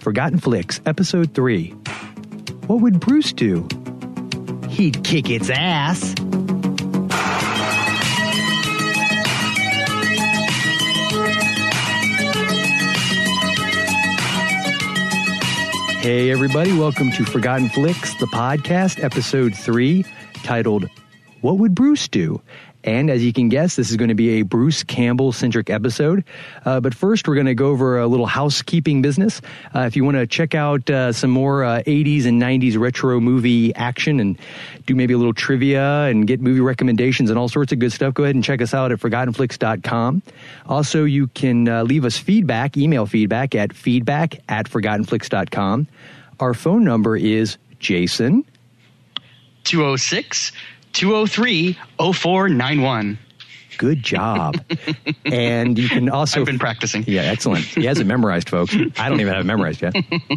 Forgotten Flicks, Episode 3. What would Bruce do? He'd kick its ass. Hey, everybody. Welcome to Forgotten Flicks, the podcast, Episode 3, titled, What Would Bruce Do? And as you can guess, this is going to be a Bruce Campbell-centric episode. But first, we're going to go over a little housekeeping business. If you want to check out some more 80s and 90s retro movie action and do maybe a little trivia and get movie recommendations and all sorts of good stuff, go ahead and check us out at ForgottenFlix.com. Also, you can leave us feedback, email feedback at feedback@ForgottenFlix.com. Our phone number is Jason. 206-203-0491. Good job. And you can also... I've been practicing. Yeah, excellent. He has it memorized, folks. I don't even have it memorized yet.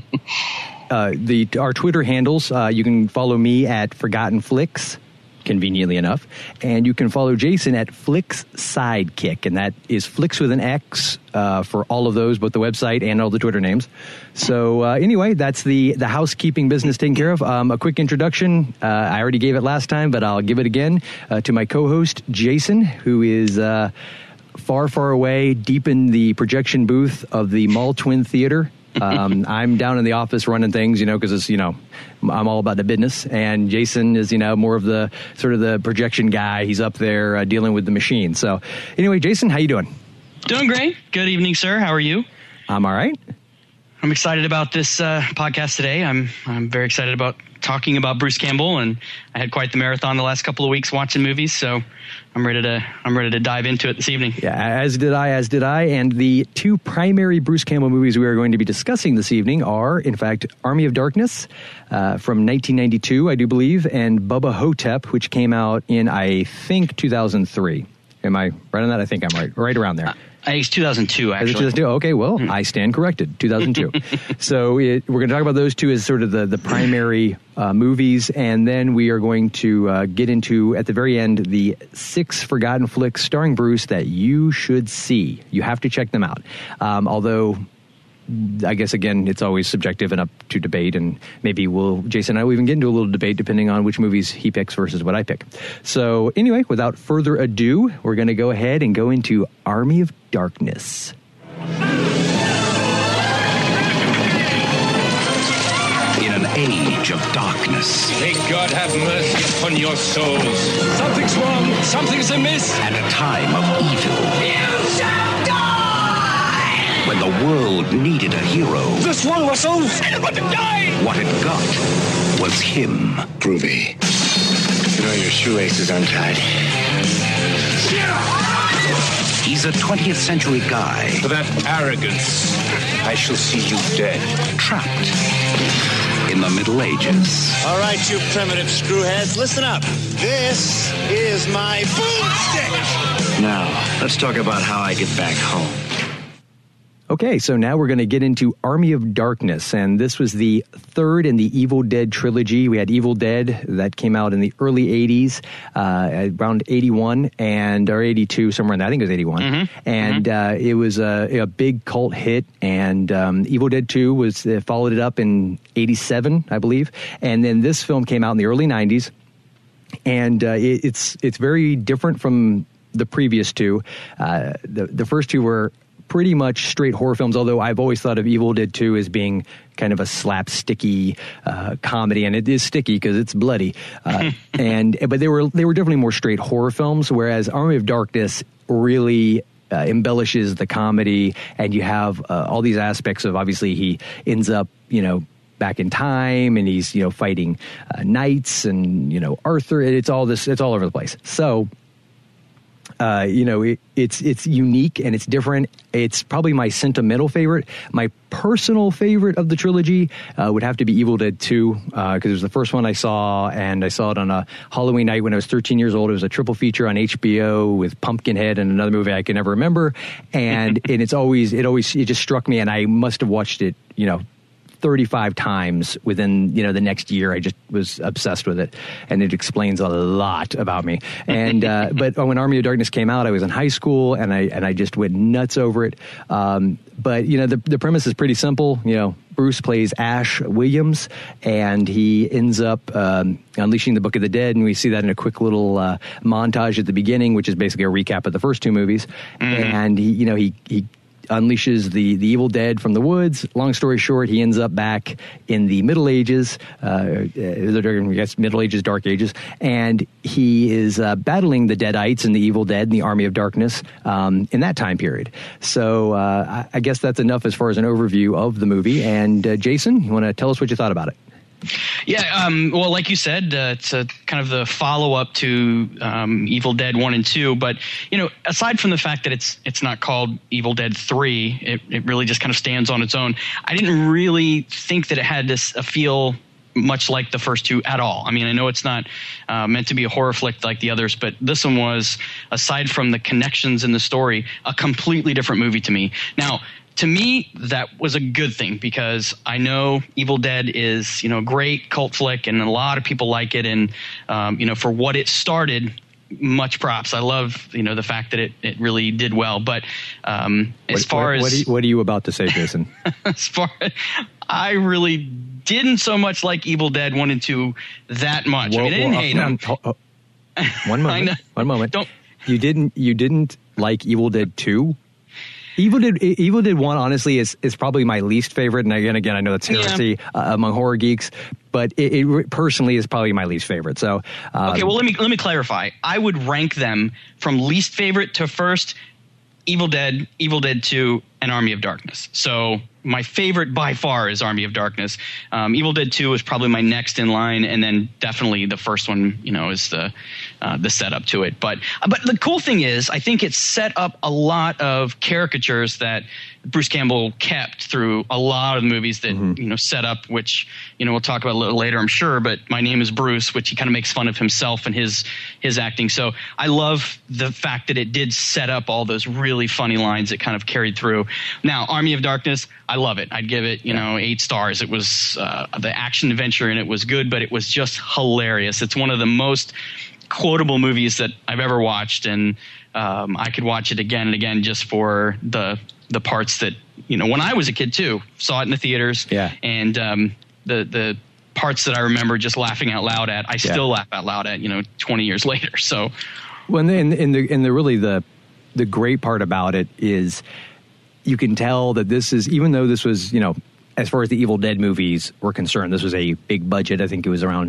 Our Twitter handles, you can follow me at Forgotten Flicks, conveniently enough. And you can follow Jason at Flicks Sidekick. And that is Flicks with an X for all of those, both the website and all the Twitter names. So anyway, that's the housekeeping business taken care of. A quick introduction. I already gave it last time, but I'll give it again to my co-host, Jason, who is far, far away, deep in the projection booth of the Mall Twin Theater. I'm down in the office running things, because it's, I'm all about the business. And Jason is, more of the sort of the projection guy. He's up there dealing with the machine. So anyway, Jason, how you doing? Doing great. Good evening, sir. How are you? I'm all right. I'm excited about this podcast today. I'm very excited about talking about Bruce Campbell, and I had quite the marathon the last couple of weeks watching movies, so I'm ready to dive into it this evening. Yeah, as did I. And the two primary Bruce Campbell movies we are going to be discussing this evening are, in fact, Army of Darkness from 1992, I do believe, and Bubba Hotep, which came out in, I think, 2003. Am I right on that? I think I'm right around there. It's 2002, actually. 2002? Okay, well, I stand corrected. 2002. So we're going to talk about those two as sort of the primary movies, and then we are going to get into, at the very end, the 6 Forgotten Flicks starring Bruce that you should see. You have to check them out. Although, I guess, again, it's always subjective and up to debate, and maybe Jason and I will even get into a little debate depending on which movies he picks versus what I pick. So anyway, without further ado, we're going to go ahead and go into Army of Darkness. In an age of darkness. May God have mercy upon your souls. Something's wrong. Something's amiss. And a time of evil. You shall die! When the world needed a hero. This one, Russell! Anyone to die! What it got was him. Groovy. Your shoelace is untied. He's a 20th century guy. For that arrogance, I shall see you dead. Trapped in the Middle Ages. All right, you primitive screwheads, listen up. This is my boomstick. Now, let's talk about how I get back home. Okay, so now we're going to get into Army of Darkness, and this was the third in the Evil Dead trilogy. We had Evil Dead that came out in the early 80s, around 81 or 82, somewhere in that. I think it was 81. Mm-hmm. And it was a big cult hit, and Evil Dead 2 followed it up in 87, I believe. And then this film came out in the early 90s, and it's very different from the previous two. The first two were pretty much straight horror films, although I've always thought of Evil Dead 2 as being kind of a slapsticky comedy, and it is sticky because it's bloody. But they were definitely more straight horror films, whereas Army of Darkness really embellishes the comedy, and you have all these aspects of, obviously he ends up, back in time, and he's, fighting knights and, Arthur. It's all over the place. So it's unique and it's different. It's probably my sentimental favorite. My personal favorite of the trilogy would have to be Evil Dead 2, because it was the first one I saw, and I saw it on a Halloween night when I was 13 years old. It was a triple feature on HBO with Pumpkinhead and another movie I can never remember. And it just struck me, and I must have watched it, 35 times within, the next year. I just was obsessed with it, and it explains a lot about me. And but when Army of Darkness came out, I was in high school, and I just went nuts over it. But the premise is pretty simple. Bruce plays Ash Williams, and he ends up unleashing the Book of the Dead, and we see that in a quick little montage at the beginning, which is basically a recap of the first two movies. And he unleashes the evil dead from the woods. Long story short, he ends up back in the Middle Ages, Middle Ages, Dark Ages, and he is battling the Deadites and the evil dead and the Army of Darkness in that time period. So I guess that's enough as far as an overview of the movie. And Jason, you want to tell us what you thought about it? Yeah, well, like you said, it's a kind of the follow-up to Evil Dead 1 and 2. But, aside from the fact that it's not called Evil Dead 3, it really just kind of stands on its own. I didn't really think that it had a feel much like the first two at all. I mean, I know it's not meant to be a horror flick like the others, but this one was, aside from the connections in the story, a completely different movie to me. Now, to me, that was a good thing, because I know Evil Dead is, a great cult flick, and a lot of people like it. And, for what it started, much props. I love, the fact that it really did well. But what are you about to say, Jason? I really didn't so much like Evil Dead 1 and 2 that much. I didn't hate them. One moment. One moment. You didn't like Evil Dead 2? Evil Dead 1, honestly, is probably my least favorite. And again, I know that's heresy among horror geeks, but it personally is probably my least favorite. So, okay, well, let me clarify. I would rank them from least favorite to first: Evil Dead 2, and Army of Darkness. So my favorite by far is Army of Darkness. Evil Dead 2 is probably my next in line, and then definitely the first one, is the setup to it. But the cool thing is, I think it set up a lot of caricatures that Bruce Campbell kept through a lot of the movies that set up, which we'll talk about a little later, I'm sure. But My Name is Bruce, which he kind of makes fun of himself and his acting. So I love the fact that it did set up all those really funny lines that kind of carried through. Now, Army of Darkness, I love it. I'd give it 8 stars. It was the action adventure in it was good, but it was just hilarious. It's one of the most quotable movies that I've ever watched, and I could watch it again and again just for the parts that when I was a kid too, saw it in the theaters. Yeah. And the parts that I remember just laughing out loud at, I still laugh out loud at 20 years later. So, well, and the great part about it is you can tell that this is, even though this was as far as the Evil Dead movies were concerned, this was a big budget. I think it was around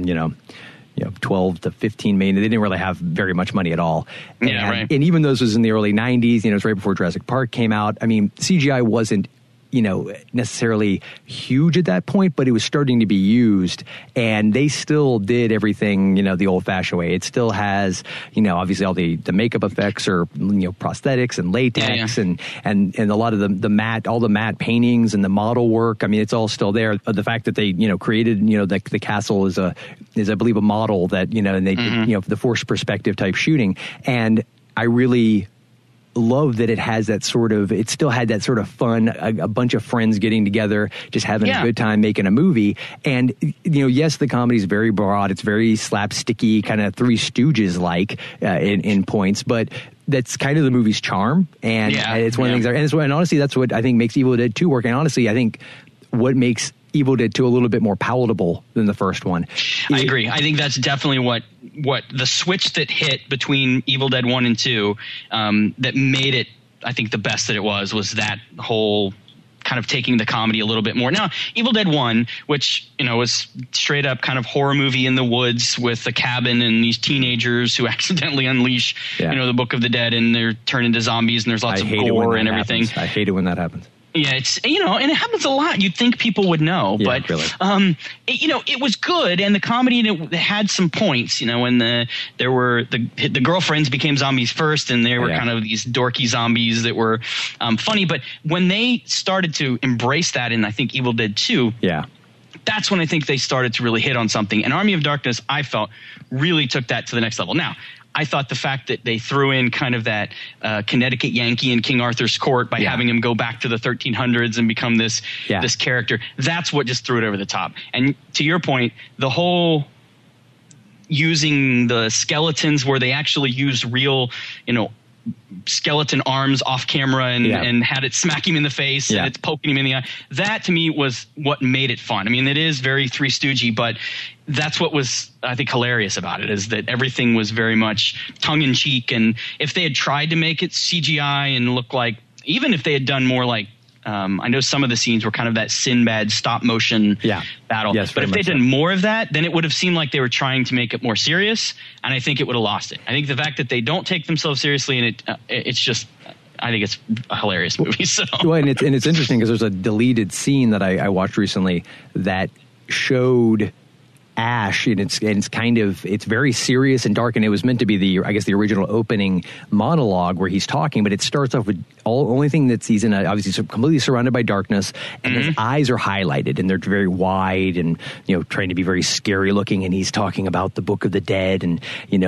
12 to 15 million. They didn't really have very much money at all. And even though this was in the early 90s, it was right before Jurassic Park came out. I mean, CGI wasn't, necessarily huge at that point, but it was starting to be used, and they still did everything, the old fashioned way. It still has, obviously all the makeup effects or, prosthetics and latex and a lot of the matte, all the matte paintings and the model work. I mean, it's all still there. The fact that they, created, the castle is I believe a model that, and they did, the forced perspective type shooting. And I really love that it has that it still had that sort of fun, a bunch of friends getting together, just having a good time making a movie. And, yes, the comedy is very broad. It's very slapsticky, kind of Three Stooges like in points, but that's kind of the movie's charm. And it's one of the things, and honestly, that's what I think makes Evil Dead 2 work. And honestly, I think what makes Evil Dead 2 a little bit more palatable than the first one. I agree. I think that's definitely what the switch that hit between Evil Dead 1 and 2 that made it, I think, the best that it was that whole kind of taking the comedy a little bit more. Now, Evil Dead 1, which, was straight up kind of horror movie in the woods with a cabin and these teenagers who accidentally unleash, the Book of the Dead, and they're turned into zombies, and there's lots of gore and everything. I hate it when that happens. Yeah, it's, and it happens a lot. You'd think people would know, but really. It was good, and the comedy in it had some points. When there were the girlfriends became zombies first, and they were kind of these dorky zombies that were funny. But when they started to embrace that in, I think, Evil Dead 2, that's when I think they started to really hit on something. And Army of Darkness, I felt, really took that to the next level. Now, I thought the fact that they threw in kind of that Connecticut Yankee in King Arthur's court by having him go back to the 1300s and become this character, that's what just threw it over the top. And to your point, the whole using the skeletons where they actually used real, skeleton arms off camera and had it smack him in the face and it's poking him in the eye. That to me was what made it fun. I mean, it is very Three Stoogey, but that's what was, I think, hilarious about it, is that everything was very much tongue in cheek. And if they had tried to make it CGI and look like, even if they had done more like, I know some of the scenes were kind of that Sinbad stop motion battle. Yes, but if they'd done more of that, then it would have seemed like they were trying to make it more serious. And I think it would have lost it. I think the fact that they don't take themselves seriously, and it's just, I think it's a hilarious movie. So, well, and it's interesting because there's a deleted scene that I watched recently that showed Ash, and it's very serious and dark, and it was meant to be the original opening monologue where he's talking, but it starts off with only thing that he's in obviously completely surrounded by darkness, and his eyes are highlighted and they're very wide and trying to be very scary looking, and he's talking about the Book of the Dead, and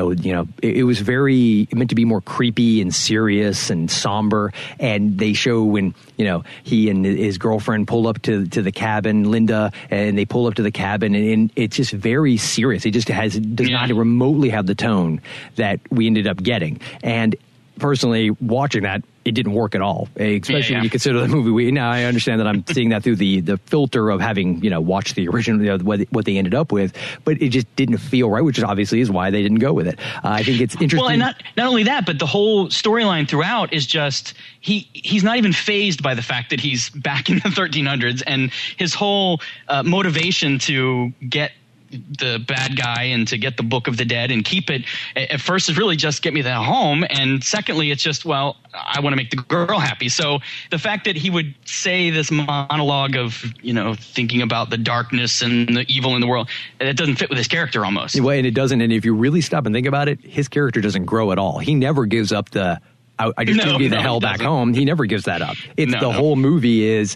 it was very meant to be more creepy and serious and somber. And they show when he and his girlfriend pull up to the cabin, Linda, and they pull up to the cabin, and it's just very serious. It just does not remotely have the tone that we ended up getting. And personally, watching that, it didn't work at all, especially when you consider the movie. Now I understand that I'm seeing that through the filter of having watched the original, what they ended up with, but it just didn't feel right, which obviously is why they didn't go with it. I think it's interesting. Well, and not only that, but the whole storyline throughout is just he's not even fazed by the fact that he's back in the 1300s, and his whole motivation to get the bad guy and to get the Book of the Dead and keep it, at first is really just get me that home, and secondly it's just, well, I want to make the girl happy. So the fact that he would say this monologue of thinking about the darkness and the evil in the world, that doesn't fit with his character almost. Well, and it doesn't, and if you really stop and think about it, his character doesn't grow at all. He never gives up the I just took you the hell back home. He never gives that up. It's the whole movie is,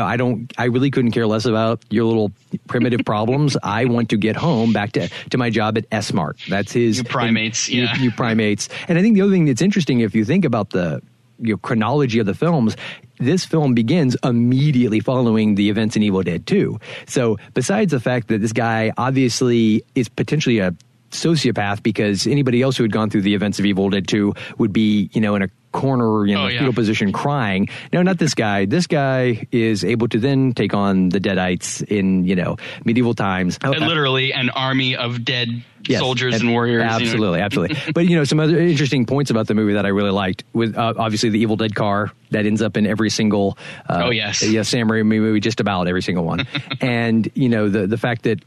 I really couldn't care less about your little primitive problems. I want to get home back to my job at S-Mart. That's his. You primates. You primates. And I think the other thing that's interesting, if you think about the chronology of the films, this film begins immediately following the events in Evil Dead 2. So besides the fact that this guy obviously is potentially a sociopath, because anybody else who had gone through the events of Evil Dead 2 would be, in a corner, fetal position crying. No, not this guy. This guy is able to then take on the Deadites in, medieval times. And literally an army of dead soldiers and warriors. Absolutely, absolutely. But, some other interesting points about the movie that I really liked with obviously the Evil Dead car that ends up in every single Sam Raimi movie, just about every single one. And, the fact that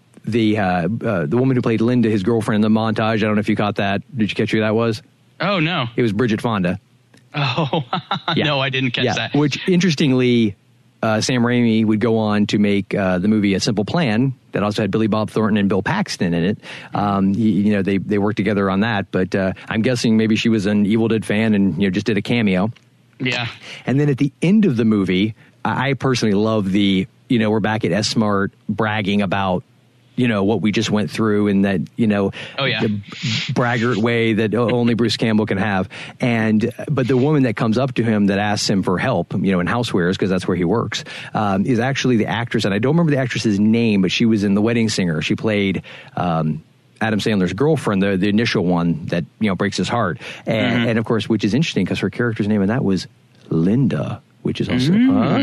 the woman who played Linda, his girlfriend in the montage, I don't know if you caught that. Did you catch who that was? Oh, no. It was Bridget Fonda. Oh, no, I didn't catch that. Which, interestingly, Sam Raimi would go on to make the movie A Simple Plan that also had Billy Bob Thornton and Bill Paxton in it. They worked together on that, but I'm guessing maybe she was an Evil Dead fan and just did a cameo. Yeah. And then at the end of the movie, I personally love the, we're back at S-Mart bragging about what we just went through, and that, the braggart way that only Bruce Campbell can have. But the woman that comes up to him that asks him for help, in housewares, because that's where he works, is actually the actress. And I don't remember the actress's name, but she was in The Wedding Singer. She played, Adam Sandler's girlfriend, the initial one that, breaks his heart. And of course, which is interesting because her character's name in that was Linda, which is also,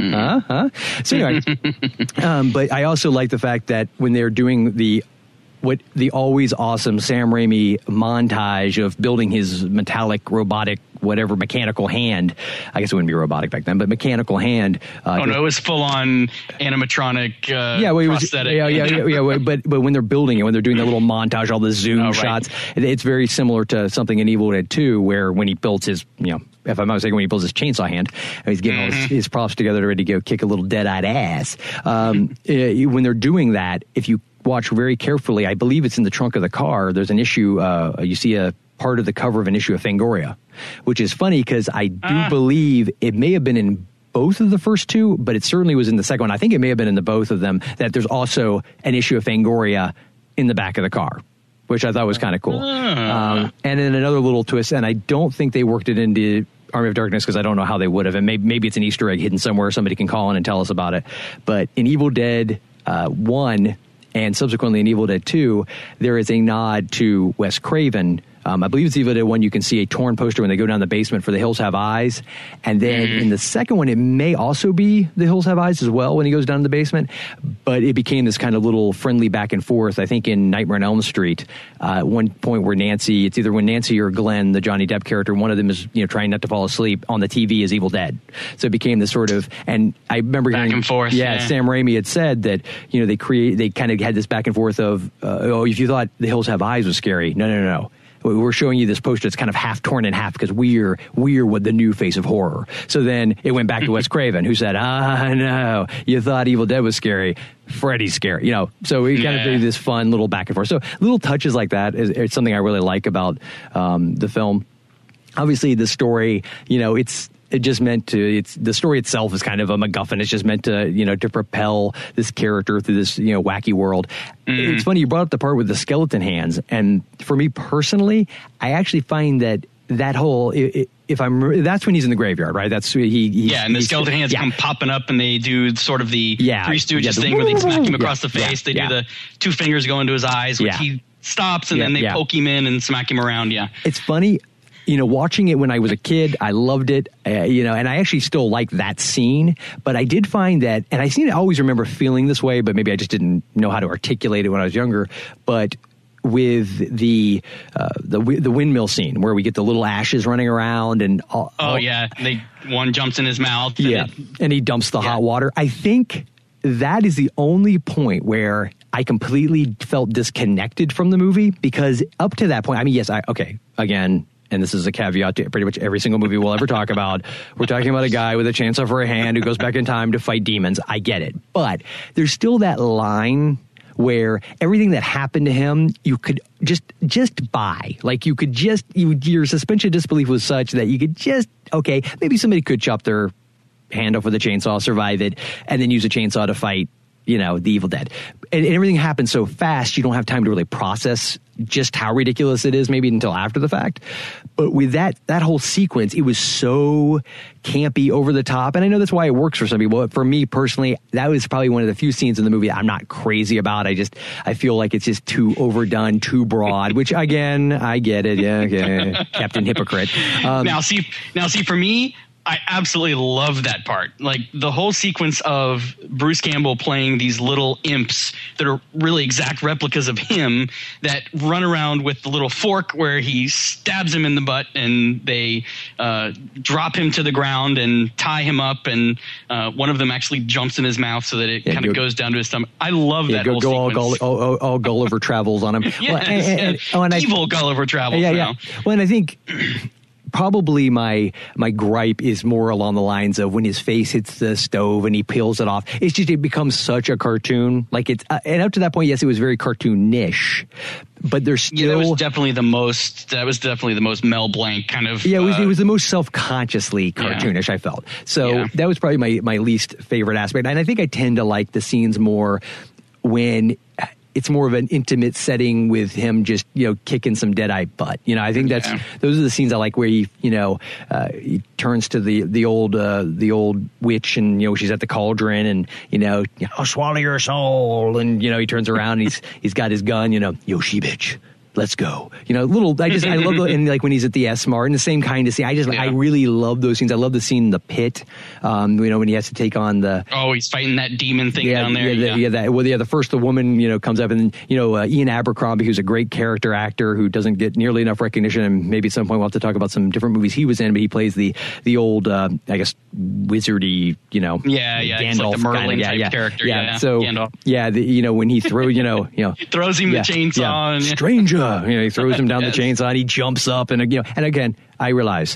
So anyway, but I also like the fact that when they're doing the always awesome Sam Raimi montage of building his metallic, robotic, whatever, mechanical hand. I guess it wouldn't be robotic back then, but mechanical hand. It was full on animatronic prosthetic. But when they're building it, when they're doing that little montage, all the zoom shots, it's very similar to something in Evil Dead 2, where when he builds his, if I'm not mistaken, when he builds his chainsaw hand, he's getting all his props together ready to go kick a little dead-eyed ass. When they're doing that, if you watch very carefully, I believe it's in the trunk of the car, there's an issue, you see a part of the cover of an issue of Fangoria, which is funny because I do believe it may have been in both of the first two, but it certainly was in the second one. I think it may have been in the both of them, that there's also an issue of Fangoria in the back of the car. which I thought was kind of cool. And then another little twist, and I don't think they worked it into Army of Darkness because I don't know how they would have, and maybe it's an Easter egg hidden somewhere. Somebody can call in and tell us about it. But in Evil Dead 1 and subsequently in Evil Dead 2, there is a nod to Wes Craven. I believe it's Evil Dead 1. You can see a torn poster when they go down the basement for The Hills Have Eyes. And then in the second one, it may also be The Hills Have Eyes as well when he goes down the basement. But it became this kind of little friendly back and forth, I think, in Nightmare on Elm Street. At one point where Nancy, it's either when Nancy or Glenn, the Johnny Depp character, one of them is trying not to fall asleep on the TV is Evil Dead. So it became this sort of, and I remember back and forth. Yeah, Sam Raimi had said that, they kind of had this back and forth of, if you thought The Hills Have Eyes was scary, no. We're showing you this poster that's kind of half torn in half because we're what the new face of horror. So then it went back to Wes Craven, who said, no, you thought Evil Dead was scary. Freddy's scary, So we kind of do this fun little back and forth. So little touches like that is something I really like about the film. Obviously, the story, it just meant to, the story itself is kind of a MacGuffin. It's just meant to, to propel this character through this, wacky world. It's funny, you brought up the part with the skeleton hands. And for me personally, I actually find that whole, that's when he's in the graveyard, right? That's and the skeleton hands come popping up and they do sort of the Three Stooges thing where they smack him across the face. They do the two fingers go into his eyes, which he stops and then they poke him in and smack him around. It's funny. Watching it when I was a kid, I loved it, and I actually still like that scene. But I did find that, and I seem to always remember feeling this way, but maybe I just didn't know how to articulate it when I was younger. But with the windmill scene where we get the little ashes running around and one jumps in his mouth. And he dumps the hot water. I think that is the only point where I completely felt disconnected from the movie, because up to that point, I mean, again, and this is a caveat to pretty much every single movie we'll ever talk about. We're talking about a guy with a chainsaw for a hand who goes back in time to fight demons. I get it. But there's still that line where everything that happened to him, you could just buy. Like you could your suspension of disbelief was such that you could maybe somebody could chop their hand off with a chainsaw, survive it, and then use a chainsaw to fight, the Evil Dead. And everything happens so fast, you don't have time to really process just how ridiculous it is, maybe until after the fact. But with that whole sequence, it was so campy, over the top. And I know that's why it works for some people. But for me personally, that was probably one of the few scenes in the movie I'm not crazy about. I feel like it's just too overdone, too broad, which again, I get it. Yeah, okay. Captain Hypocrite. Now see, for me, I absolutely love that part. Like the whole sequence of Bruce Campbell playing these little imps that are really exact replicas of him that run around with the little fork where he stabs him in the butt and they drop him to the ground and tie him up. And one of them actually jumps in his mouth so that it kind of goes down to his stomach. I love that whole sequence. All Gulliver Travels on him. Evil Gulliver Travels. Yeah. Well, and I think probably my gripe is more along the lines of when his face hits the stove and he peels it off. It's just, it becomes such a cartoon. Like it's, and up to that point, yes, it was very cartoonish, but there's still. That was definitely the most Mel Blanc kind of. Yeah, it was the most self-consciously cartoonish, I felt. So that was probably my least favorite aspect. And I think I tend to like the scenes more when it's more of an intimate setting with him just, kicking some Deadeye butt. I think those are the scenes I like where he turns to the old witch and, she's at the cauldron and, I'll swallow your soul. And, he turns around and he's got his gun, Yoshi bitch. Let's go. I love and like when he's at the S-Mart and the same kind of scene. I really love those scenes. I love the scene in the pit, when he has to take on he's fighting that demon thing down there. The woman, comes up and, Ian Abercrombie, who's a great character actor who doesn't get nearly enough recognition. And maybe at some point we'll have to talk about some different movies he was in, but he plays the old, I guess, wizardy, Gandalf, it's like the Merlin type character. So, Gandalf. When he throws, he throws him the chainsaw. And, stranger. He throws him down the chainsaw and he jumps up and again I realize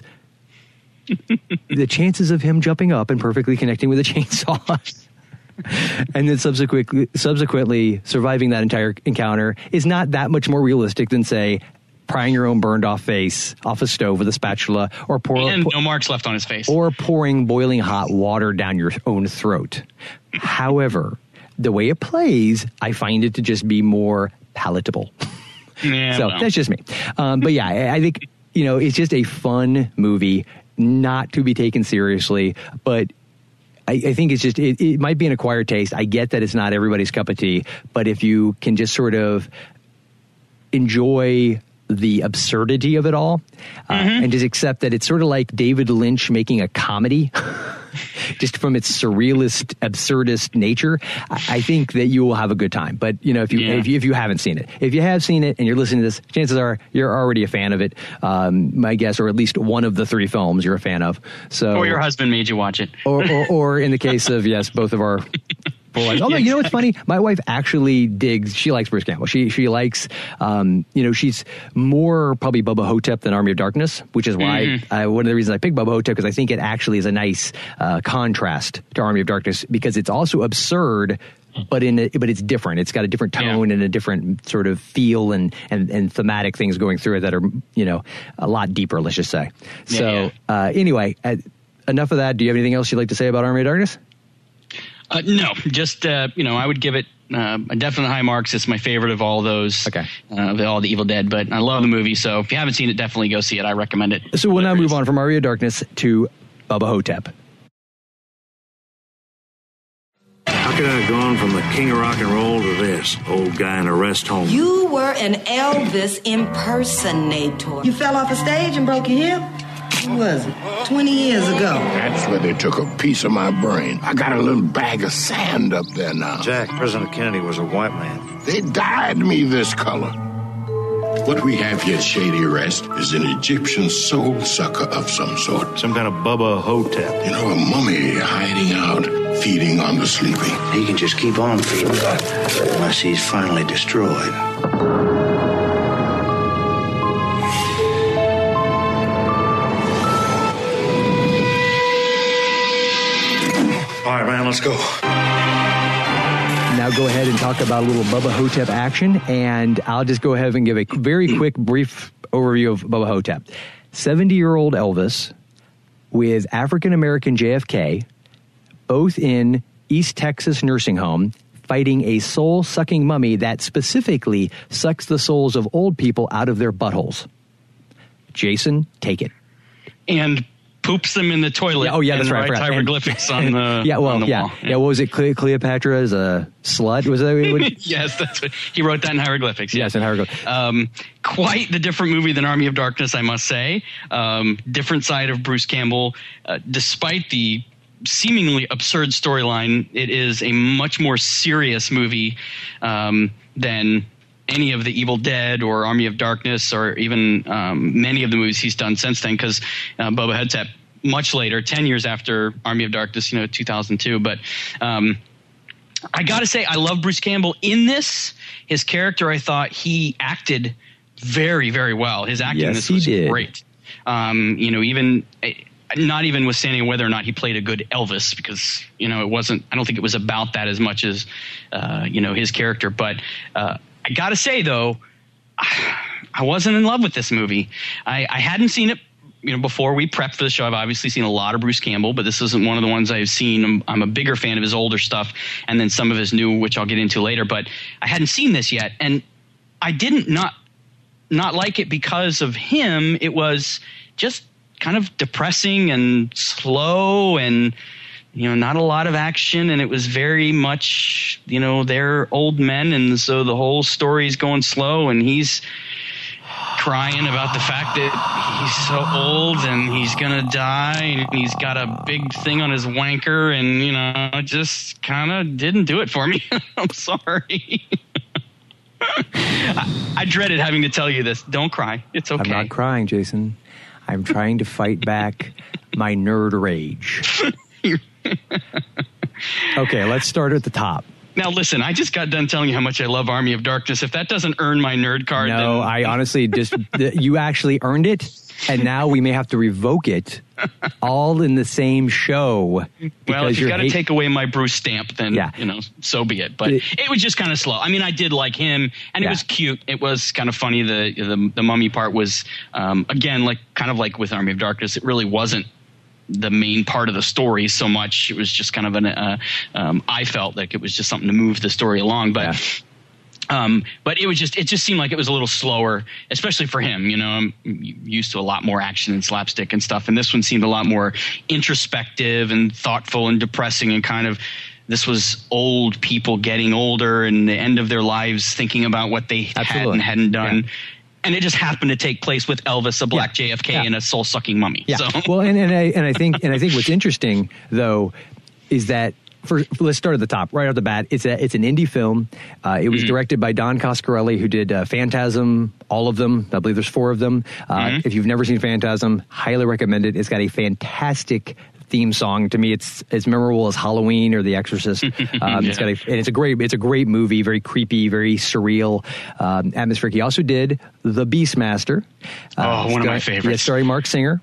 the chances of him jumping up and perfectly connecting with a chainsaw and then subsequently surviving that entire encounter is not that much more realistic than, say, prying your own burned off face off a stove with a spatula and no marks left on his face, or pouring boiling hot water down your own throat. However, the way it plays, I find it to just be more palatable. Yeah, so that's just me. But yeah, I think, it's just a fun movie, not to be taken seriously, but I think it's just, it might be an acquired taste. I get that it's not everybody's cup of tea, but if you can just sort of enjoy the absurdity of it all, and just accept that it's sort of like David Lynch making a comedy, just from its surrealist, absurdist nature, I think that you will have a good time. But, if you haven't seen it, if you have seen it and you're listening to this, chances are you're already a fan of it, my guess, or at least one of the 3 films you're a fan of. So, or your husband made you watch it. Or in the case of, yes, both of our... Although, you know what's funny? My wife actually she likes Bruce Campbell. She likes, she's more probably Bubba Hotep than Army of Darkness, which is why one of the reasons I picked Bubba Hotep, because I think it actually is a nice contrast to Army of Darkness, because it's also absurd, but it's different. It's got a different tone and a different sort of feel and thematic things going through it that are, a lot deeper, let's just say. Anyway, enough of that. Do you have anything else you'd like to say about Army of Darkness? No, just, I would give it a definite high marks. It's my favorite of all those, of all the Evil Dead, but I love the movie. So if you haven't seen it, definitely go see it. I recommend it. So we'll now move on from Army of Darkness to Bubba Hotep. How could I have gone from the king of rock and roll to this old guy in a rest home? You were an Elvis impersonator. You fell off a stage and broke your hip? When was it? 20 years ago. That's where they took a piece of my brain. I got a little bag of sand up there now. Jack, President Kennedy was a white man. They dyed me this color. What we have here at Shady Rest is an Egyptian soul sucker of some sort. Some kind of Bubba Hotep. A mummy hiding out, feeding on the sleeping. He can just keep on feeding unless he's finally destroyed. All right, man, let's go. Now go ahead and talk about a little Bubba Hotep action, and I'll just go ahead and give a very quick, brief overview of Bubba Hotep. 70-year-old Elvis with African-American JFK, both in East Texas nursing home, fighting a soul-sucking mummy that specifically sucks the souls of old people out of their buttholes. Jason, take it. And poops them in the toilet. That's right. Hieroglyphics on the on the wall. Yeah. What was it? Cleopatra is a slut? Was that? Yes, that's what he wrote that in hieroglyphics. Yes, in hieroglyphics. Quite the different movie than Army of Darkness, I must say. Different side of Bruce Campbell. Despite the seemingly absurd storyline, it is a much more serious movie than any of the Evil Dead or Army of Darkness or even many of the movies he's done since then, because Bubba Hotep much later, 10 years after Army of Darkness, 2002. But I got to say, I love Bruce Campbell in this. His character, I thought he acted very, very well. His acting in this was great. Even not even withstanding whether or not he played a good Elvis, because, it wasn't, I don't think it was about that as much as, his character. But I got to say, though, I wasn't in love with this movie. I hadn't seen it, before we prepped for the show. I've obviously seen a lot of Bruce Campbell, but this isn't one of the ones I've seen. I'm a bigger fan of his older stuff and then some of his new, which I'll get into later. But I hadn't seen this yet, and I didn't not like it because of him. It was just kind of depressing and slow and not a lot of action, and it was very much, they're old men, and so the whole story's going slow, and he's crying about the fact that he's so old and he's gonna die, and he's got a big thing on his wanker, and it just kind of didn't do it for me. I'm sorry. I dreaded having to tell you this. Don't cry. It's okay. I'm not crying, Jason. I'm trying to fight back my nerd rage. Okay, let's start at the top. Now, listen, I just got done telling you how much I love Army of Darkness. If that doesn't earn my nerd card, no, then... I honestly just you actually earned it, and now we may have to revoke it all in the same show. Well, if you got to take away my Bruce stamp, then so be it. But it was just kind of slow. I mean, I did like him, and it was cute. It was kind of funny. The mummy part was again kind of like with Army of Darkness. It really wasn't the main part of the story so much. It was just kind of I felt like it was just something to move the story along. But But it just seemed like it was a little slower, especially for him. You know, I'm used to a lot more action and slapstick and stuff, and this one seemed a lot more introspective and thoughtful and depressing, and kind of, this was old people getting older and the end of their lives, thinking about what they had and hadn't done. Yeah. And it just happened to take place with Elvis, a black JFK, and a soul-sucking mummy. Yeah. So. Well, and I think what's interesting though is that let's start at the top right off the bat. It's an indie film. It was directed by Don Coscarelli, who did Phantasm, all of them. I believe there's 4 of them. If you've never seen Phantasm, highly recommend it. It's got a fantastic theme song. To me, it's as memorable as Halloween or The Exorcist. It's a great movie, very creepy, very surreal, atmospheric. He also did The Beastmaster. One of my favorites. Yeah, starring Mark Singer.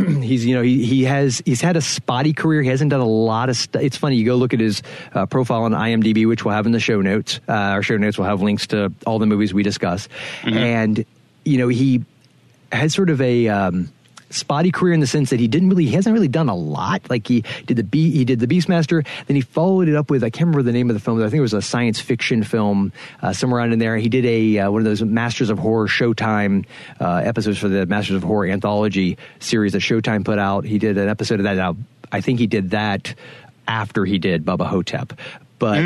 He's had a spotty career. He hasn't done a lot of stuff. It's funny, you go look at his profile on IMDb, which we'll have in the show notes. Our show notes will have links to all the movies we discuss. And he had sort of a spotty career in the sense that he hasn't really done a lot. Like he did the Beastmaster, then he followed it up with, I can't remember the name of the film, I think it was a science fiction film, somewhere around in there. He did one of those Masters of Horror Showtime episodes for the Masters of Horror anthology series that Showtime put out. He did an episode of that. Now, I think he did that after he did Bubba Hotep. But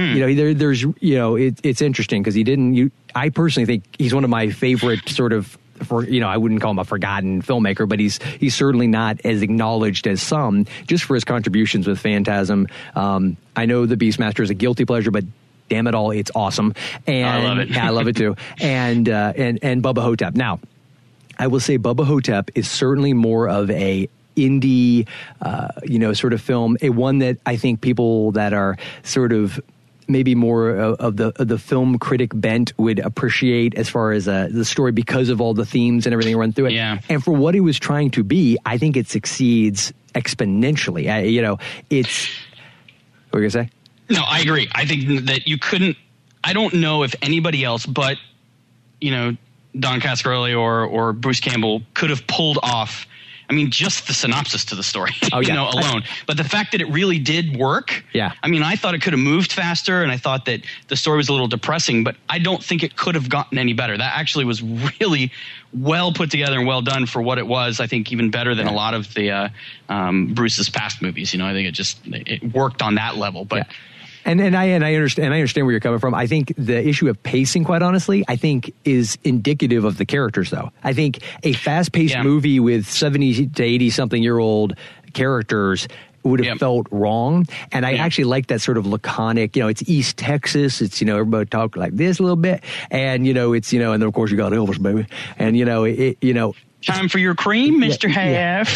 it's interesting because I personally think he's one of my favorite sort of, I wouldn't call him a forgotten filmmaker, but he's certainly not as acknowledged as some, just for his contributions with Phantasm. I know The Beastmaster is a guilty pleasure, but damn it all, it's awesome. And I love it. Yeah, I love it too. And Bubba Hotep. Now, I will say Bubba Hotep is certainly more of a indie, sort of film, a one that I think people that are sort of maybe more of the film critic bent would appreciate as far as the story, because of all the themes and everything run through it. Yeah. And for what it was trying to be, I think it succeeds exponentially. What were you going to say? No, I agree. I think that you couldn't, I don't know if anybody else but, Don Coscarelli or Bruce Campbell could have pulled off, just the synopsis to the story, alone. But the fact that it really did work. Yeah. I thought it could have moved faster, and I thought that the story was a little depressing, but I don't think it could have gotten any better. That actually was really well put together and well done for what it was. I think even better than a lot of the Bruce's past movies. I think it worked on that level, but. Yeah. And I understand where you're coming from. I think the issue of pacing, quite honestly, is indicative of the characters, though. I think a fast-paced movie with 70 to 80-something-year-old characters would have felt wrong. And I actually like that sort of laconic, it's East Texas. It's, everybody talk like this a little bit. And, it's, and then, of course, you got Elvis, baby. And, time for your cream, Mr. Half.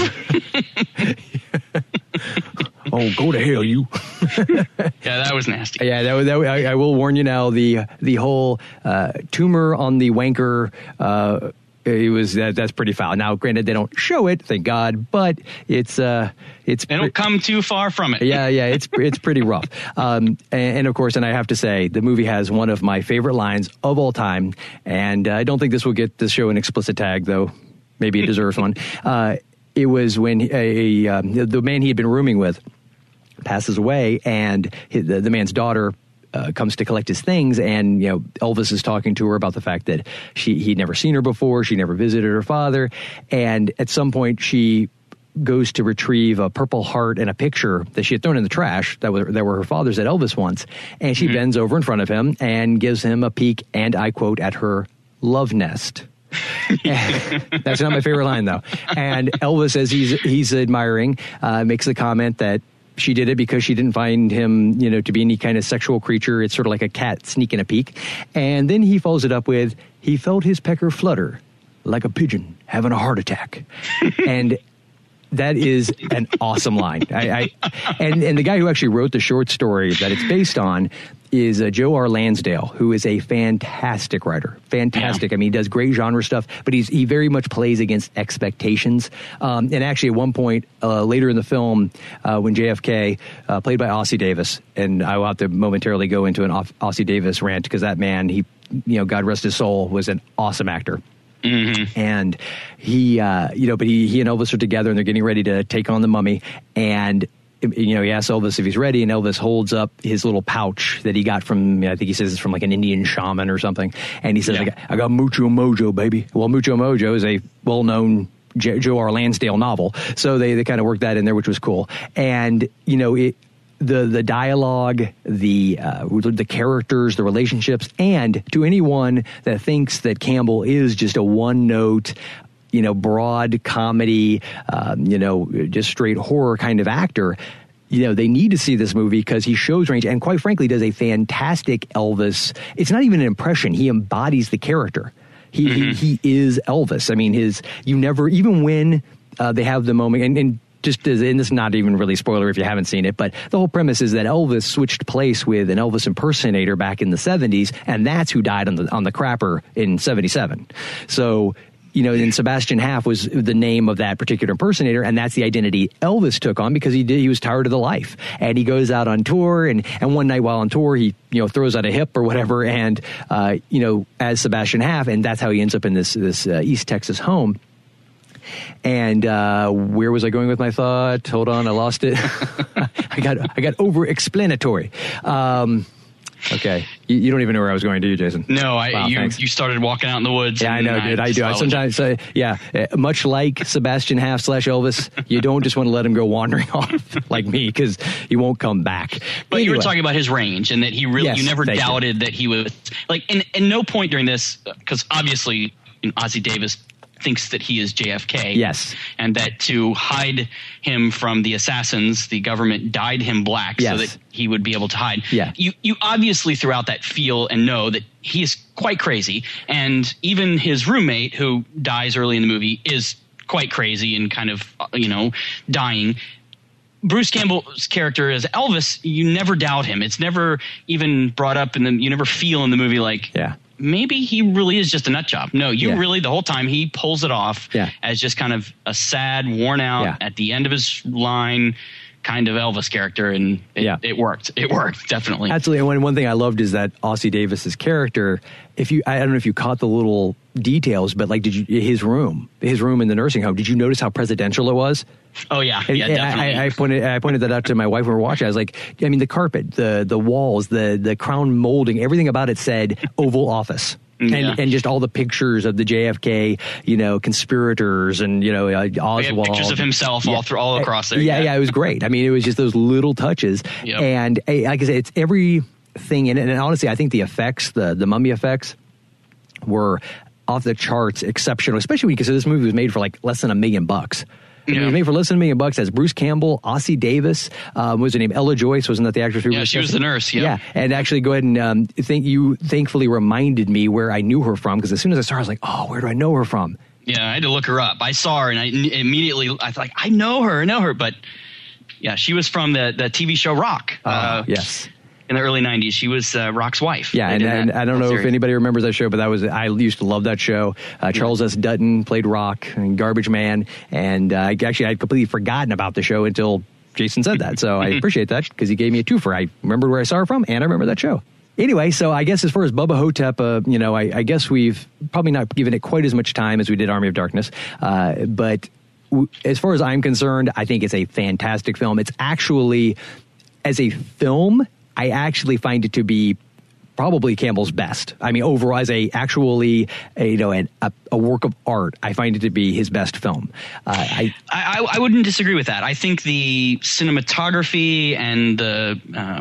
Oh, go to hell, you. Yeah, that was nasty. Yeah, I will warn you now, the whole tumor on the wanker, that's pretty foul. Now, granted, they don't show it, thank God, but they don't come too far from it. Yeah, it's pretty rough. And of course, and I have to say, the movie has one of my favorite lines of all time, and I don't think this will get the show an explicit tag, though maybe it deserves one. It was when the man he had been rooming with passes away, and the man's daughter comes to collect his things, and Elvis is talking to her about the fact that he'd never seen her before, she never visited her father, and at some point she goes to retrieve a Purple Heart and a picture that she had thrown in the trash that were her father's at Elvis once, and she bends over in front of him and gives him a peek, and I quote, at her love nest. That's not my favorite line, though. And Elvis, as he's admiring, makes the comment that she did it because she didn't find him, to be any kind of sexual creature. It's sort of like a cat sneaking a peek. And then he follows it up with, he felt his pecker flutter like a pigeon having a heart attack. And that is an awesome line. And the guy who actually wrote the short story that it's based on is Joe R. Lansdale, who is a fantastic writer. Fantastic. Yeah. He does great genre stuff, but he very much plays against expectations. And actually, at one point later in the film, when JFK, played by Ossie Davis, and I will have to momentarily go into an Ossie Davis rant because that man, God rest his soul, was an awesome actor. Mm-hmm. And he and Elvis are together, and they're getting ready to take on the mummy. And he asks Elvis if he's ready, and Elvis holds up his little pouch that he got from, I think he says it's from like an Indian shaman or something. And he says, I got Mucho Mojo, baby. Well, Mucho Mojo is a well-known Joe R. Lansdale novel. So they kind of worked that in there, which was cool. And, the dialogue, the characters, the relationships, and to anyone that thinks that Campbell is just a one-note, broad comedy, just straight horror kind of actor, they need to see this movie because he shows range and, quite frankly, does a fantastic Elvis. It's not even an impression. He embodies the character. He is Elvis. I mean, even when they have the moment, and this is not even really spoiler if you haven't seen it, but the whole premise is that Elvis switched place with an Elvis impersonator back in the 70s, and that's who died on the crapper in 77. So, and Sebastian Haff was the name of that particular impersonator, and that's the identity Elvis took on because he was tired of the life. And he goes out on tour, and one night while on tour, he throws out a hip or whatever, and as Sebastian Haff, and that's how he ends up in this East Texas home. And where was I going with my thought? Hold on, I lost it. I got over-explanatory. Okay. You don't even know where I was going, do you, Jason? No, you started walking out in the woods. Yeah, I know, dude. I do. I sometimes say, much like Sebastian Haff / Elvis, you don't just want to let him go wandering off like me because he won't come back. But anyway. You were talking about his range and that he really, you never doubted that he was, like, in no point during this, because obviously Ossie Davis thinks that he is JFK. Yes. And that to hide him from the assassins, the government dyed him black so that he would be able to hide. Yeah. You obviously throughout that feel and know that he is quite crazy. And even his roommate, who dies early in the movie, is quite crazy and kind of, dying. Bruce Campbell's character as Elvis, you never doubt him. It's never even brought up, and then you never feel in the movie like, maybe he really is just a nut job. No, really, the whole time he pulls it off as just kind of a sad, worn out, at the end of his line kind of Elvis character. And it worked. It worked, definitely. Absolutely. And one thing I loved is that Ossie Davis's character, I don't know if you caught the little details, but like, his room in the nursing home, did you notice how presidential it was? Oh yeah, definitely. I pointed that out to my wife when we were watching. I was like, I mean, the carpet, the walls, the crown molding, everything about it said Oval Office. And just all the pictures of the JFK, conspirators and, Oswald. Pictures of himself all across there. Yeah, it was great. I mean, it was just those little touches. Yep. And like I said, it's everything in it. And honestly, I think the effects, the mummy effects were off the charts exceptional, especially when you consider this movie was made for like less than $1 million. It was made for less than $1 million. As Bruce Campbell, Ossie Davis, what was her name? Ella Joyce, wasn't that the actress? Yeah, she was the nurse. Yeah, and actually, go ahead and you thankfully reminded me where I knew her from, because as soon as I saw her, I was like, oh, where do I know her from? Yeah, I had to look her up. I saw her, and I immediately I thought, I know her, but yeah, she was from the TV show Rock. Yes. In the early 90s, she was Rock's wife. Yeah, and I don't know if anybody remembers that show, but I used to love that show. Charles S. Dutton played Rock and Garbage Man, and I'd completely forgotten about the show until Jason said that. So I appreciate that, because he gave me a twofer. I remembered where I saw her from, and I remember that show. Anyway, so I guess as far as Bubba Hotep, I guess we've probably not given it quite as much time as we did Army of Darkness, but as far as I'm concerned, I think it's a fantastic film. It's actually, as a film, I actually find it to be probably Campbell's best. I mean, overall, as a work of art, I find it to be his best film. I wouldn't disagree with that. I think the cinematography and the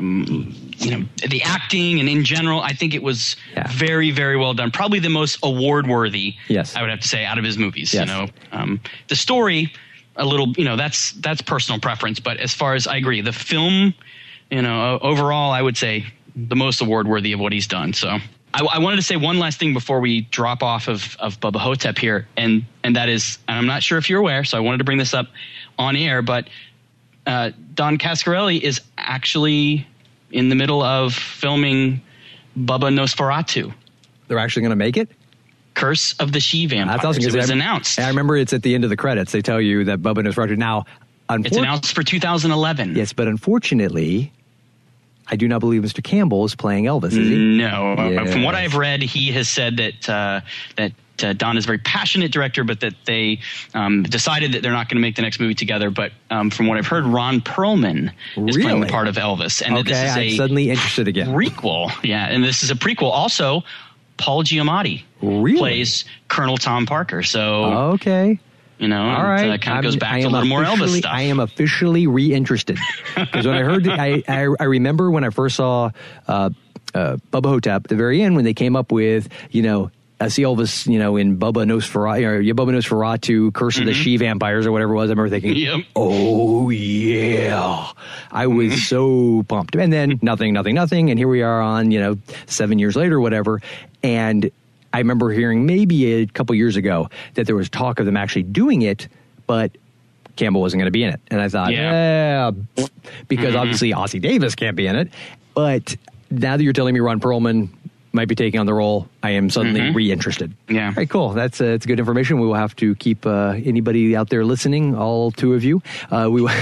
acting and in general, I think it was very, very well done. Probably the most award worthy. Yes, I would have to say, out of his movies. Yes. The story, a little, that's personal preference. But as far as I agree, the film, overall, I would say the most award worthy of what he's done. So I wanted to say one last thing before we drop off of Bubba Hotep here. And that is, and I'm not sure if you're aware, so I wanted to bring this up on air, but Don Coscarelli is actually in the middle of filming Bubba Nosferatu. They're actually going to make it? Curse of the She-Vampires. It was announced. I remember it's at the end of the credits. They tell you that Bubba Nosferatu. Now, it's announced for 2011. Yes, but unfortunately, I do not believe Mr. Campbell is playing Elvis, is he? No. From what I've read, he has said that Don is a very passionate director, but that they decided that they're not going to make the next movie together. But from what I've heard, Ron Perlman is playing the part of Elvis. And that this is I'm suddenly interested again. Prequel. Yeah, and this is a prequel. Also, Paul Giamatti plays Colonel Tom Parker. So okay. You know, all right. It kind of goes back to a little more Elvis stuff. I am officially re-interested. Because when I heard I remember when I first saw Bubba Hotep at the very end when they came up with, I see Elvis, in Bubba Nosferatu, Curse of the She-Vampires or whatever it was. I remember thinking, oh, yeah. I was so pumped. And then nothing. And here we are on, 7 years later, whatever. And I remember hearing maybe a couple years ago that there was talk of them actually doing it, but Campbell wasn't going to be in it. And I thought, because obviously Ossie Davis can't be in it. But now that you're telling me Ron Perlman might be taking on the role, I am suddenly re-interested. Yeah. All right, cool. That's it's good information. We will have to keep anybody out there listening, all two of you. We will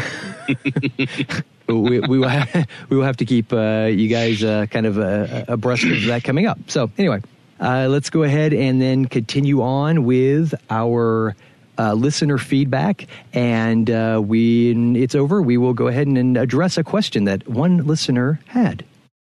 we will have to keep you guys kind of abreast of that coming up. So anyway, let's go ahead and then continue on with our listener feedback. And when it's over, we will go ahead and address a question that one listener had.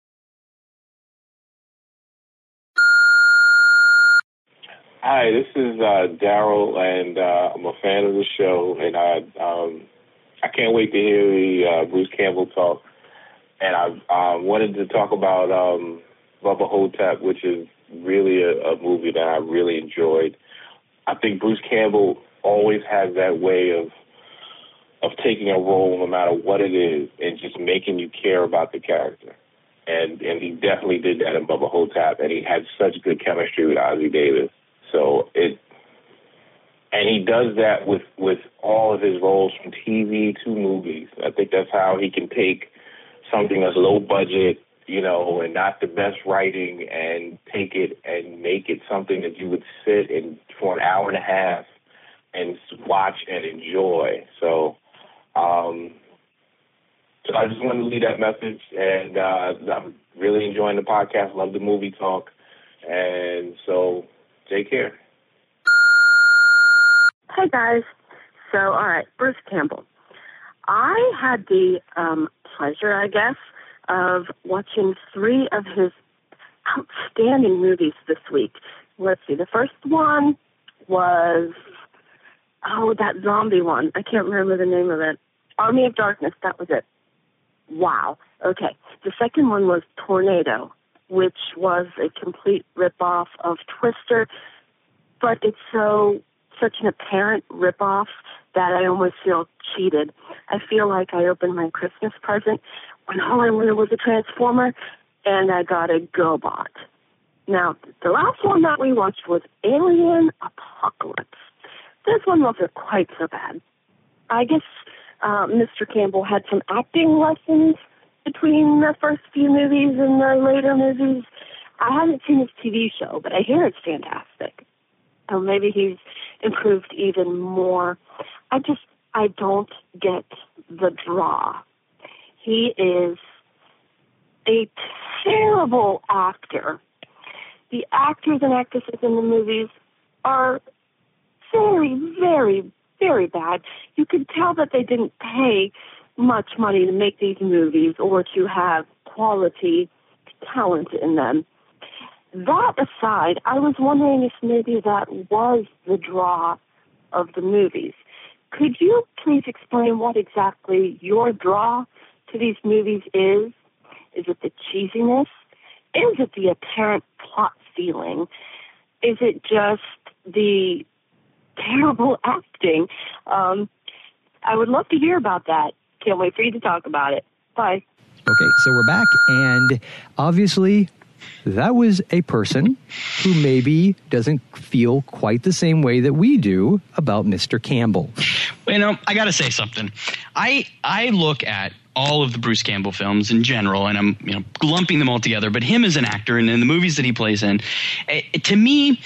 Hi, this is Daryl, and I'm a fan of the show, and I can't wait to hear the Bruce Campbell talk. And I wanted to talk about Bubba Hotep, which is really a movie that I really enjoyed. I think Bruce Campbell always has that way of taking a role, no matter what it is, and just making you care about the character. And he definitely did that in Bubba Hotep, and he had such good chemistry with Ossie Davis. So and he does that with all of his roles from TV to movies. I think that's how he can take something that's low budget, and not the best writing, and take it and make it something that you would sit in for an hour and a half and watch and enjoy. So, I just wanted to leave that message, and I'm really enjoying the podcast. Love the movie talk, and so. Take care. Hey, guys. So, all right, Bruce Campbell. I had the pleasure, I guess, of watching 3 of his outstanding movies this week. Let's see. The first one was, that zombie one. I can't remember the name of it. Army of Darkness. That was it. Wow. Okay. The second one was Tornado, which was a complete ripoff of Twister, but it's such an apparent ripoff that I almost feel cheated. I feel like I opened my Christmas present when all I wanted was a Transformer, and I got a GoBot. Now, the last one that we watched was Alien Apocalypse. This one wasn't quite so bad. I guess Mr. Campbell had some acting lessons between the first few movies and the later movies. I haven't seen his TV show, but I hear it's fantastic. So maybe he's improved even more. I don't get the draw. He is a terrible actor. The actors and actresses in the movies are very, very, very bad. You can tell that they didn't pay much money to make these movies or to have quality talent in them. That aside, I was wondering if maybe that was the draw of the movies. Could you please explain what exactly your draw to these movies is? Is it the cheesiness? Is it the apparent plot feeling? Is it just the terrible acting? I would love to hear about that. Can't wait for you to talk about it. Bye. Okay, so we're back, and obviously that was a person who maybe doesn't feel quite the same way that we do about Mr. Campbell. I got to say something. I look at all of the Bruce Campbell films in general, and I'm lumping them all together, but him as an actor and in the movies that he plays in, to me,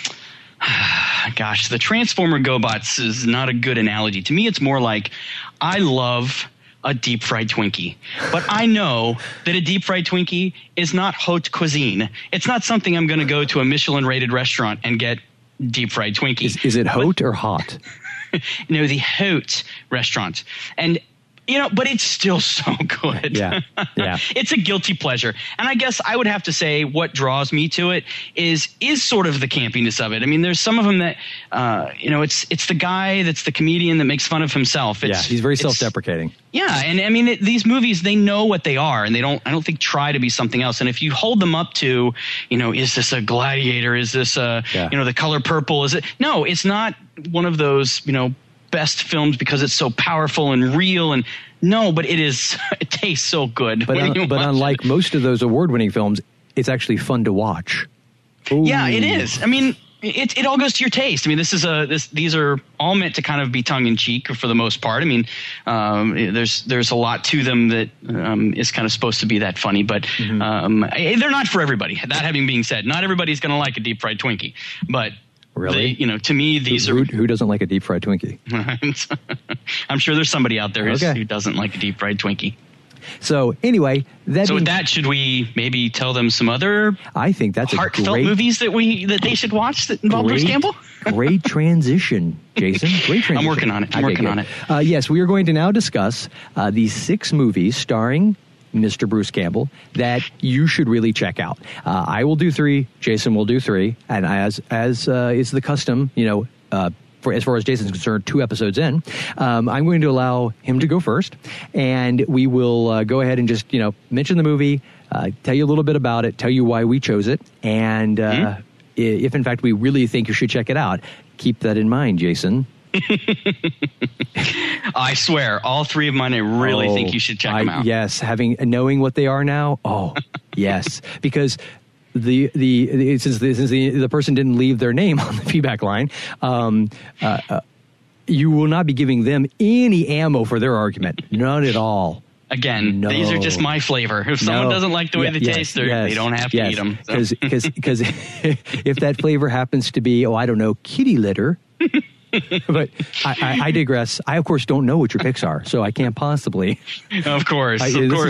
gosh, the Transformer GoBots is not a good analogy. To me, it's more like I love a deep fried Twinkie, but I know that a deep fried Twinkie is not haute cuisine. It's not something I'm going to go to a Michelin rated restaurant and get deep fried Twinkie. Is it Hote or Hot? No, the Hote restaurant. And but it's still so good. Yeah. It's a guilty pleasure. And I guess I would have to say what draws me to it is sort of the campiness of it. I mean, there's some of them that, it's the guy that's the comedian that makes fun of himself. He's very self-deprecating. Yeah. And I mean, these movies, they know what they are, and I don't think try to be something else. And if you hold them up to, is this a Gladiator? Is this The Color Purple? Is it? No, it's not one of those, best films because it's so powerful and real, and but it tastes so good. But unlike most of those award-winning films, it's actually fun to watch. Ooh. Yeah, it is. I mean, it all goes to your taste. I mean, these are all meant to kind of be tongue in cheek for the most part. I mean, there's a lot to them that is kind of supposed to be that funny, but they're not for everybody. That having been said, not everybody's going to like a deep fried Twinkie, but. Really? To me, these are... Who doesn't like a deep fried Twinkie? I'm sure there's somebody out there who doesn't like a deep fried Twinkie. So anyway, should we maybe tell them some other? I think that's heartfelt movies that they should watch that involve Bruce Campbell. Great transition, Jason. Great transition. I'm working on it. Yes, we are going to now discuss these 6 movies starring Mr. Bruce Campbell that you should really check out. I will do 3. Jason will do 3, and as is the custom, for as far as Jason's concerned, 2 episodes in, I'm going to allow him to go first, and we will go ahead and just mention the movie, tell you a little bit about it, tell you why we chose it, and if in fact we really think you should check it out, keep that in mind, Jason. I swear, all 3 of mine, I really think you should check them out. Yes, knowing what they are now. Oh, yes, because since the person didn't leave their name on the feedback line, you will not be giving them any ammo for their argument. None at all. Again, these are just my flavor. If someone doesn't like the way they taste, they don't have to eat them. Because if that flavor happens to be, kitty litter. But I digress. I, of course, don't know what your picks are, so I can't possibly. Of course.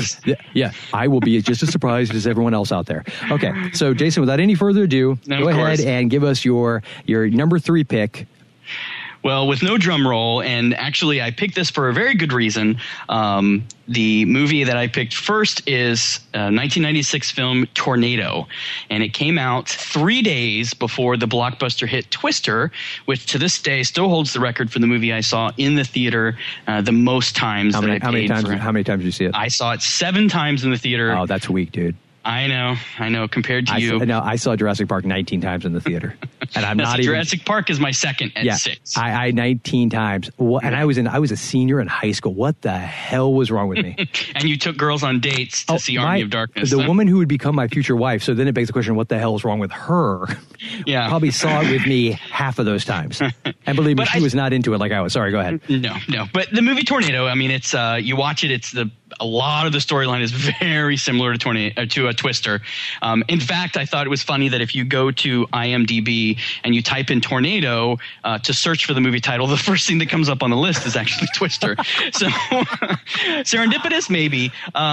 I will be just as surprised as everyone else out there. Okay, so Jason, without any further ado, go ahead and give us your number 3 pick. Well, with no drum roll, and actually I picked this for a very good reason. The movie that I picked first is a 1996 film Tornado, and it came out 3 days before the blockbuster hit Twister, which to this day still holds the record for the movie I saw in the theater the most times. How many times did you see it? I saw it 7 times in the theater. Oh, that's weak, dude. I know. Compared to you, I saw Jurassic Park 19 times in the theater, and I'm not even. Jurassic Park is my second at 6. I 19 times, and I was a senior in high school. What the hell was wrong with me? And you took girls on dates to see Army of Darkness. The woman who would become my future wife. So then it begs the question: what the hell is wrong with her? Yeah, probably saw it with me half of those times, and believe me, she was not into it like I was. Sorry, go ahead. No. But the movie Tornado, I mean, it's you watch it. A lot of the storyline is very similar to a Twister. In fact, I thought it was funny that if you go to IMDb and you type in Tornado to search for the movie title, the first thing that comes up on the list is actually Twister. So serendipitous, maybe.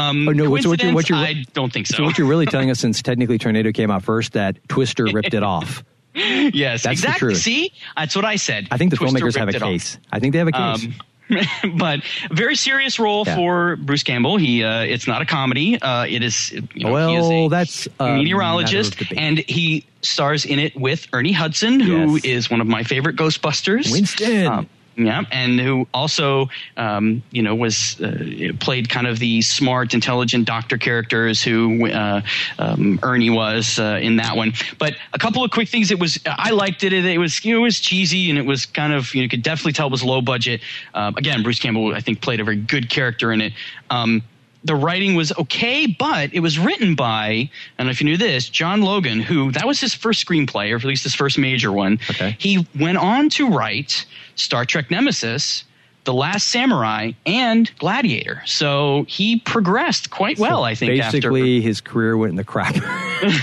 I don't think so. So what you're really telling us, since technically Tornado came out first, that Twister ripped it off. Yes, that's exactly. The truth. See, that's what I said. I think the filmmakers have a case. I think they have a case. But very serious role for Bruce Campbell. It's not a comedy. It is. He is that's a meteorologist, and he stars in it with Ernie Hudson, who is one of my favorite Ghostbusters. Winston. And who also, was played kind of the smart, intelligent doctor characters who Ernie was in that one. But a couple of quick things. I liked it. It was cheesy, and it was kind of you could definitely tell it was low budget. Again, Bruce Campbell I think played a very good character in it. The writing was okay, but it was written by, I don't know if you knew this, John Logan, who that was his first screenplay, or at least his first major one. Okay. He went on to write Star Trek Nemesis, The Last Samurai, and Gladiator. So he progressed quite well, I think. Basically, his career went in the crap.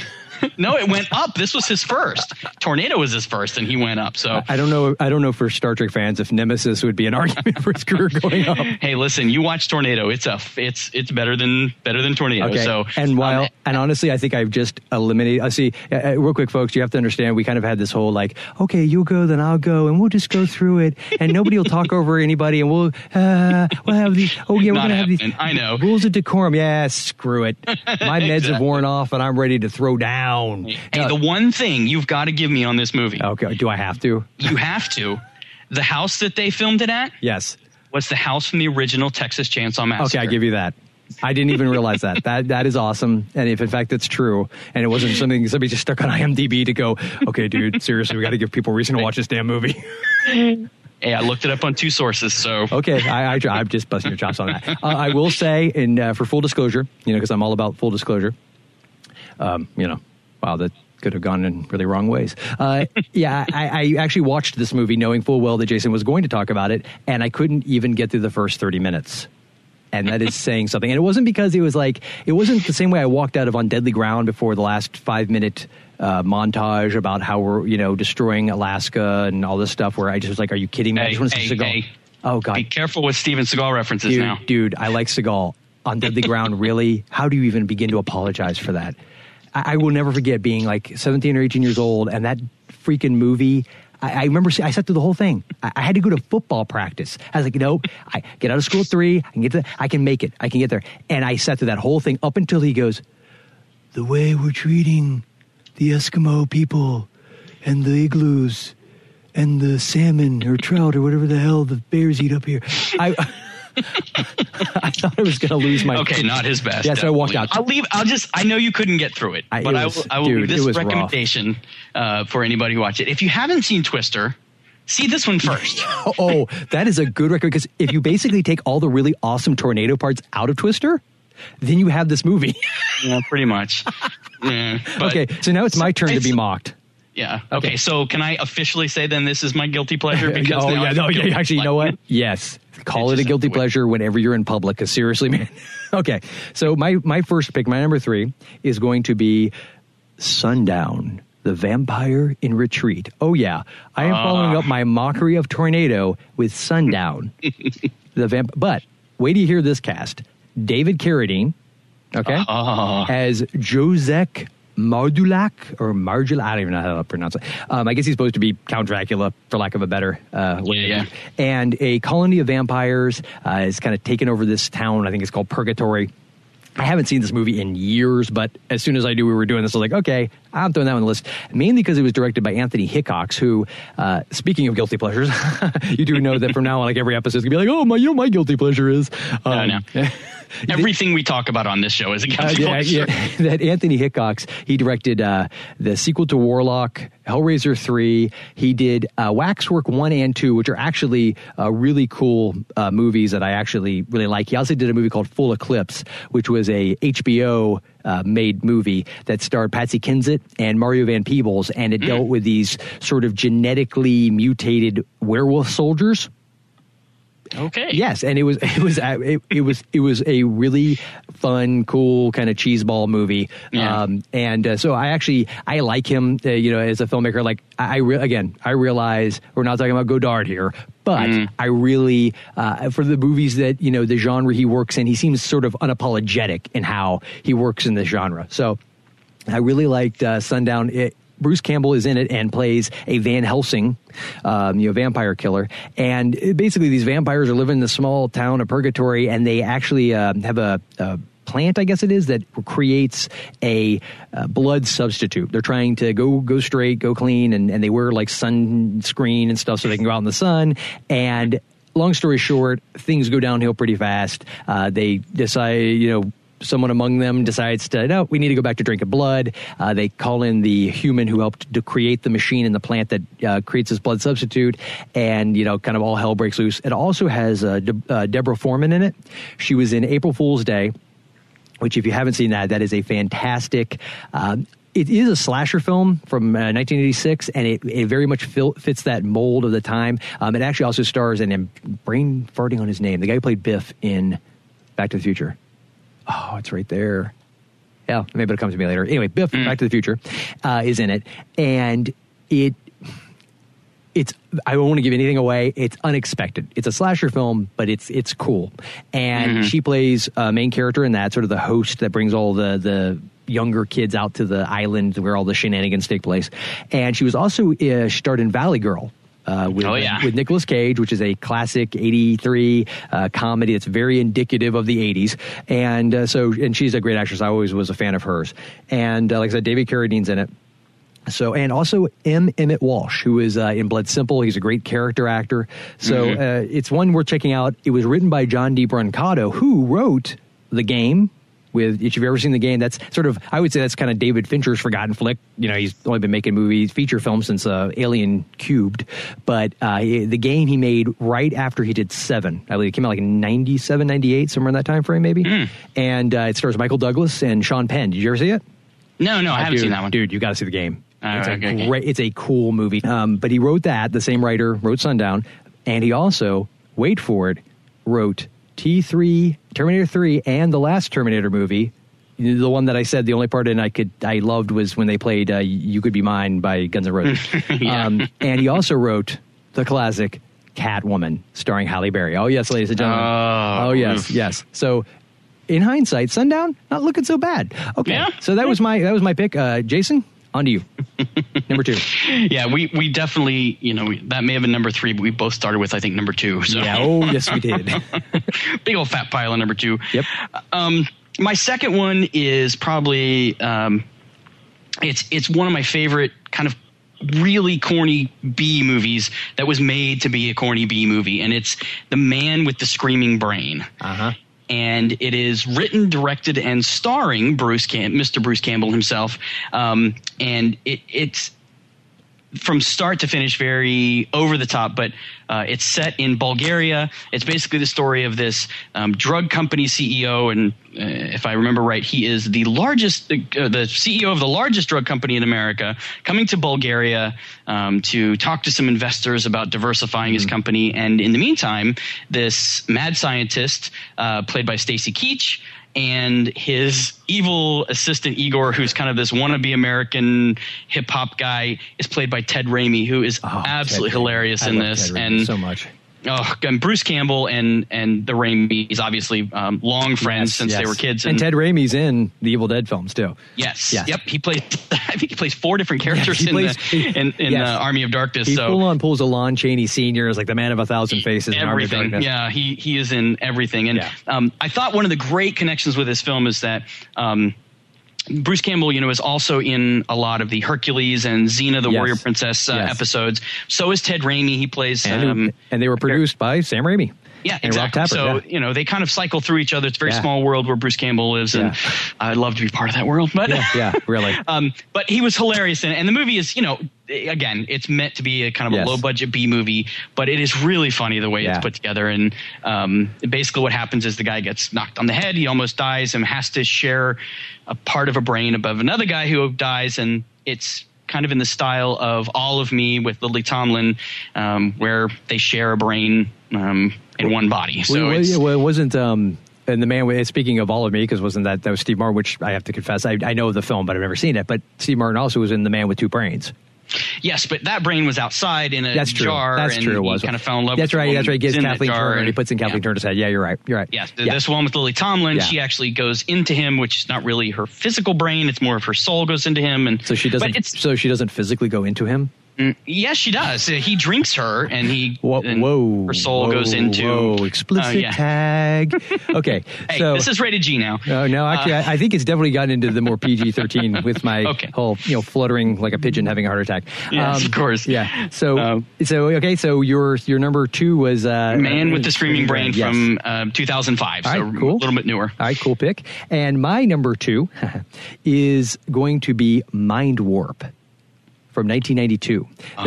No, it went up. This was his first. Tornado was his first, and he went up. So I don't know for Star Trek fans if Nemesis would be an argument for his career going up. Hey, listen, you watch Tornado. It's better than Tornado. Okay. So and honestly, I think I've just eliminated. See, real quick, folks, you have to understand. We kind of had this whole like, okay, you'll go, then I'll go, and we'll just go through it, and nobody will talk over anybody, and we'll have these. Oh yeah, we're gonna have these. I know rules of decorum. Yeah, screw it. My meds have worn off, and I'm ready to throw down. Hey, the one thing you've got to give me on this movie. Okay, do I have to? You have to. The house that they filmed it at. Yes. Was the house from the original Texas Chainsaw Massacre. Okay, I give you that. I didn't even realize that. That is awesome. And if in fact it's true, and it wasn't something somebody just stuck on IMDb to go, okay, dude, seriously, we got to give people a reason to watch this damn movie. Hey, I looked it up on two sourses, so. Okay, I'm just busting your chops on that. I will say, and for full disclosure, because I'm all about full disclosure, wow, that could have gone in really wrong ways. I actually watched this movie knowing full well that Jason was going to talk about it, and I couldn't even get through the first 30 minutes. And that is saying something. And it wasn't because it wasn't the same way I walked out of On Deadly Ground before the last 5-minute montage about how we're, destroying Alaska and all this stuff where I just was like, are you kidding me? I just want to see Seagal. Oh, God. Be careful with Steven Seagal references now. Dude, I like Seagal. On Deadly Ground, really? How do you even begin to apologize for that? I will never forget being like 17 or 18 years old and that freaking movie. I remember I sat through the whole thing. I had to go to football practice. I was like, I get out of school at 3. I can make it. I can get there. And I sat through that whole thing up until he goes, the way we're treating the Eskimo people and the igloos and the salmon or trout or whatever the hell the bears eat up here. I thought I was going to lose my. Okay, not his best. Yes, I walked out. I know you couldn't get through it, but I will leave this recommendation for anybody who watch it. If you haven't seen Twister, see this one first. Oh, that is a good record because if you basically take all the really awesome tornado parts out of Twister, then you have this movie. Yeah, pretty much. Yeah, okay, so now it's my turn to be mocked. Yeah. Okay. So can I officially say then this is my guilty pleasure? Because actually, you know what? Yes. Call it a guilty pleasure whenever you're in public. Because seriously, man. Okay. So my first pick, my number 3, is going to be Sundown, the Vampire in Retreat. Oh, yeah. I am following up my mockery of Tornado with Sundown. But wait till you hear this cast. David Carradine, okay, as Josek Mardulak, I don't even know how to pronounce it. I guess he's supposed to be Count Dracula, for lack of a better way. Yeah. And a colony of vampires is kind of taken over this town. I think it's called Purgatory. I haven't seen this movie in years, but as soon as I knew we were doing this, I was like, okay, I'm throwing that on the list. Mainly because it was directed by Anthony Hickox, who, speaking of guilty pleasures, you do know that from now on, like every episode is going to be like, oh, my guilty pleasure is. No. Everything we talk about on this show is a guilty pleasure. That Anthony Hickox, he directed the sequel to Warlock, Hellraiser 3. He did Waxwork 1 and 2, which are actually really cool movies that I actually really like. He also did a movie called Full Eclipse, which was a HBO made movie that starred Patsy Kensit and Mario Van Peebles, and it dealt with these sort of genetically mutated werewolf soldiers. Okay. Yes, and it was a really fun, cool kind of cheeseball movie. Yeah. So I like him, as a filmmaker. Like I realize we're not talking about Godard here, but I really for the movies that the genre he works in, he seems sort of unapologetic in how he works in this genre. So I really liked Sundown. Bruce Campbell is in it and plays a Van Helsing, vampire killer. And basically these vampires are living in the small town of Purgatory, and they actually have a plant, I guess it is, that creates a blood substitute. They're trying to go straight, go clean, and they wear like sunscreen and stuff so they can go out in the sun. And long story short, things go downhill pretty fast. They decide, someone among them decides no, we need to go back to drinking blood. They call in the human who helped to create the machine and the plant that creates this blood substitute, and kind of all hell breaks loose. It also has Deborah Foreman in it. She was in April Fool's Day, which if you haven't seen that is a fantastic. It is a slasher film from 1986, and it very much fits that mold of the time. It actually also stars, and I'm brain farting on his name, the guy who played Biff in Back to the Future. Oh, it's right there. Hell, maybe it'll come to me later. Anyway, Biff, Back to the Future, is in it. And it's I don't want to give anything away. It's unexpected. It's a slasher film, but it's cool. And she plays a main character in that, sort of the host that brings all the younger kids out to the island where all the shenanigans take place. And she was also starred in Valley Girl. With Nicolas Cage, which is a classic 83 comedy that's very indicative of the 80s. And she's a great actress. I always was a fan of hers. And like I said, David Carradine's in it. So, and also Emmett Walsh, who is in Blood Simple. He's a great character actor. So it's one worth checking out. It was written by John D. Brancato, who wrote The Game. If you've ever seen The Game, that's sort of, I would say that's kind of David Fincher's forgotten flick. You know, he's only been making feature films since Alien Cubed. But The Game he made right after he did Seven. I believe it came out like in 97, 98, somewhere in that time frame maybe. And it stars Michael Douglas and Sean Penn. Did you ever see it? No, I haven't seen that one. Dude, you got to see The Game. It's a cool movie. But he wrote that. The same writer wrote Sundown. And he also, wait for it, wrote T3, Terminator 3, and the last Terminator movie. The one that I said the only part in I loved was when they played You Could Be Mine by Guns N' Roses. And he also wrote the classic Catwoman starring Halle Berry. Oh, yes, ladies and gentlemen. Oh yes. So in hindsight, Sundown, not looking so bad. Okay, so that was my pick. Jason, on to you. Number 2. Yeah, we definitely, that may have been number 3, but we both started with, I think, number 2. So. Yeah, oh, yes, we did. Big old fat pile on number 2. Yep. My second one is probably, it's one of my favorite kind of really corny B movies that was made to be a corny B movie, and it's The Man with the Screaming Brain. And it is written, directed, and starring Mr. Bruce Campbell himself. And it's from start to finish very over the top, but it's set in Bulgaria. It's basically the story of this drug company CEO, and if I remember right, he is the CEO of the largest drug company in America, coming to Bulgaria to talk to some investors about diversifying his company. And in the meantime, this mad scientist, played by Stacy Keach, and his evil assistant Igor, who's kind of this wannabe American hip hop guy, is played by Ted Raimi, who is absolutely hilarious in this. And so much. And Bruce Campbell and the Raimis, obviously long friends since they were kids. And Ted Raimi's in the Evil Dead films too. Yes. Yep. He plays. I think he plays 4 different characters in Army of Darkness. He full on pulls a Lon Chaney Sr. as like the man of 1,000 faces. Everything. In Army of Darkness. Yeah. He is in everything. And I thought one of the great connections with this film is that. Bruce Campbell, is also in a lot of the Hercules and Xena, the Warrior Princess episodes. So is Ted Raimi. He plays... and they were produced by Sam Raimi. Yeah, exactly. Rob Tapert, so, they kind of cycle through each other. It's a very small world where Bruce Campbell lives, and I'd love to be part of that world. But really. But he was hilarious in it. And the movie is, again, it's meant to be a kind of a low-budget B movie, but it is really funny the way it's put together. And basically what happens is the guy gets knocked on the head. He almost dies and has to share a part of a brain above another guy who dies, and it's kind of in the style of All of Me with Lily Tomlin, where they share a brain in one body. So it wasn't. And the man, speaking of All of Me, because wasn't that was Steve Martin, which I have to confess, I know the film, but I've never seen it. But Steve Martin also was in The Man with Two Brains. Yes, but that brain was outside in a jar. That's true. It was. He kind of fell in love with That's right. He gets Kathleen Turner and he puts in Kathleen Yeah. Turner's head. Yeah, you're right. Yes, this one with Lily Tomlin, she actually goes into him, which is not really her physical brain; it's more of her soul goes into him, and so she doesn't. So she doesn't physically go into him. Yes, she does. He drinks her, and her soul goes into. Explicit tag. Okay, hey, so this is rated G now. No, actually, I think it's definitely gotten into the more PG-13 with my whole, fluttering like a pigeon having a heart attack. Yes, of course. Yeah. So your number 2 was Man with the Screaming Brain from 2005. All right, so cool. A little bit newer. All right, cool pick. And my number 2 is going to be Mind Warp. From 1992.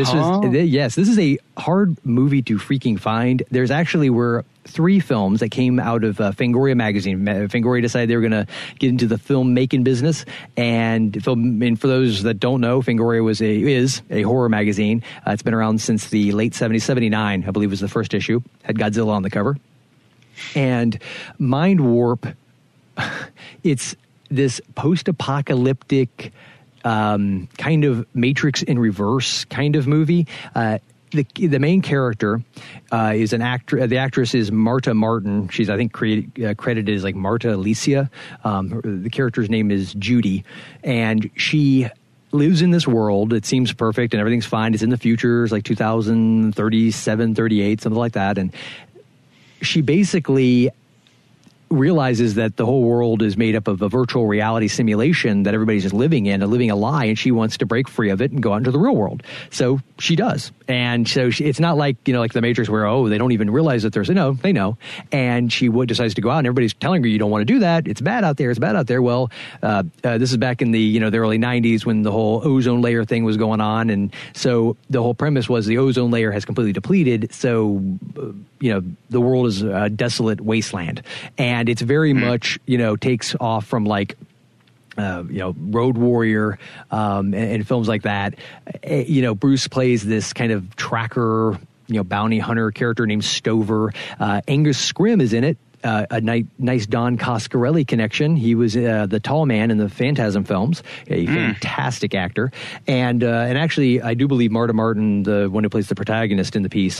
This is a hard movie to freaking find. There's actually were 3 films that came out of Fangoria magazine. Fangoria decided they were going to get into the filmmaking business, and for those that don't know, Fangoria is a horror magazine. It's been around since the late 70s, 79, I believe was the first issue. Had Godzilla on the cover. And Mind Warp, it's this post-apocalyptic kind of Matrix in reverse kind of movie. The main character is an actor. The actress is Marta Martin. She's, I think, credited as like Marta Alicia. The character's name is Judy, and she lives in this world. It seems perfect and everything's fine. It's in the future. It's like 2037, 38, something like that. And she basically realizes that the whole world is made up of a virtual reality simulation that everybody's just living in and living a lie, and she wants to break free of it and go out into the real world. So she does. And so it's not like, like the Matrix where, they don't even realize that there's, no, they know. And she decides to go out and everybody's telling her, you don't want to do that. It's bad out there. It's bad out there. Well, this is back in the, the early 90s when the whole ozone layer thing was going on. And so the whole premise was the ozone layer has completely depleted. So, the world is a desolate wasteland. And it's very much, takes off from like, Road Warrior, and films like that. Bruce plays this kind of tracker, bounty hunter character named Stover. Angus Scrimm is in it. A nice Don Coscarelli connection. He was the tall man in the Phantasm films, a fantastic actor. And actually, I do believe Marta Martin, the one who plays the protagonist in the piece,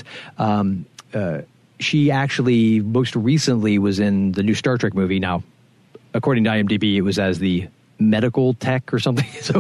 she actually most recently was in the new Star Trek movie. Now, according to IMDb, it was as the medical tech or something. So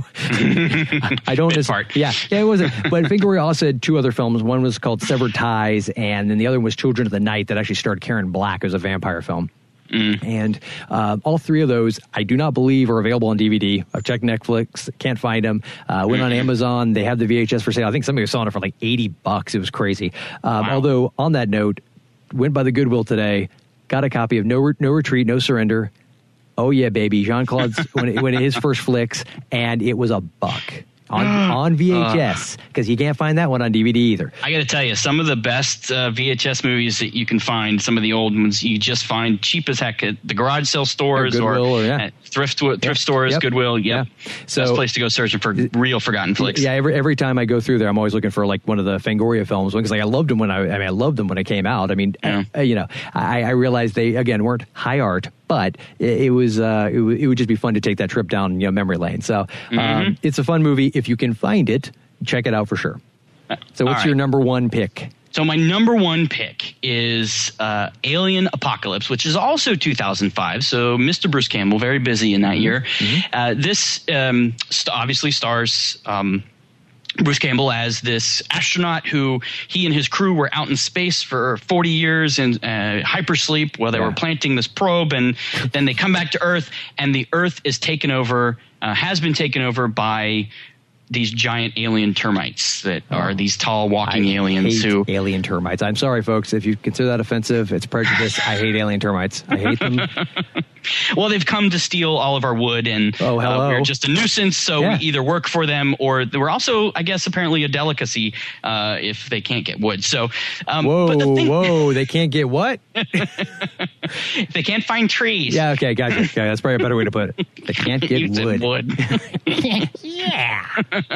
I don't know. Yeah, it wasn't. But Fangoria also had two other films. One was called Severed Ties, and then the other one was Children of the Night that actually starred Karen Black as a vampire film. And all three of those, I do not believe are available on DVD. I've checked Netflix, can't find them. Went on Amazon. They have the VHS for sale. I think somebody was selling it for like $80. It was crazy. Wow. Although on that note, went by the Goodwill today, got a copy of No Retreat, No Surrender. Oh yeah, baby. Jean-Claude's when his first flicks, and it was $1 on VHS, because you can't find that one on DVD either. I got to tell you, some of the best VHS movies that you can find, some of the old ones, you just find cheap as heck at the garage sale stores or at thrift stores, Goodwill. Yep. So, best place to go searching for real forgotten flicks. Yeah, every time I go through there, I'm always looking for like one of the Fangoria films, because like I loved them when I loved them when it came out. I mean, I realized they again weren't high art, but it was it would just be fun to take that trip down memory lane. So it's a fun movie. If you can find it, check it out for sure. So what's your number one pick? So my number one pick is Alien Apocalypse, which is also 2005. So Mr. Bruce Campbell, very busy in that year. This obviously stars Bruce Campbell as this astronaut who he and his crew were out in space for 40 years in hypersleep while they were planting this probe, and then they come back to Earth, and the Earth is taken over, has been taken over by these giant alien termites that are these tall walking aliens who alien termites. I'm sorry, folks, if you consider that offensive, it's prejudice. I hate alien termites. I hate them. Well, they've come to steal all of our wood, and we're just a nuisance. So we either work for them, or we're also, I guess, apparently a delicacy if they can't get wood. So, they can't get what? If they can't find trees. Yeah, okay, gotcha. Okay, that's probably a better way to put it. They can't get wood. Yeah.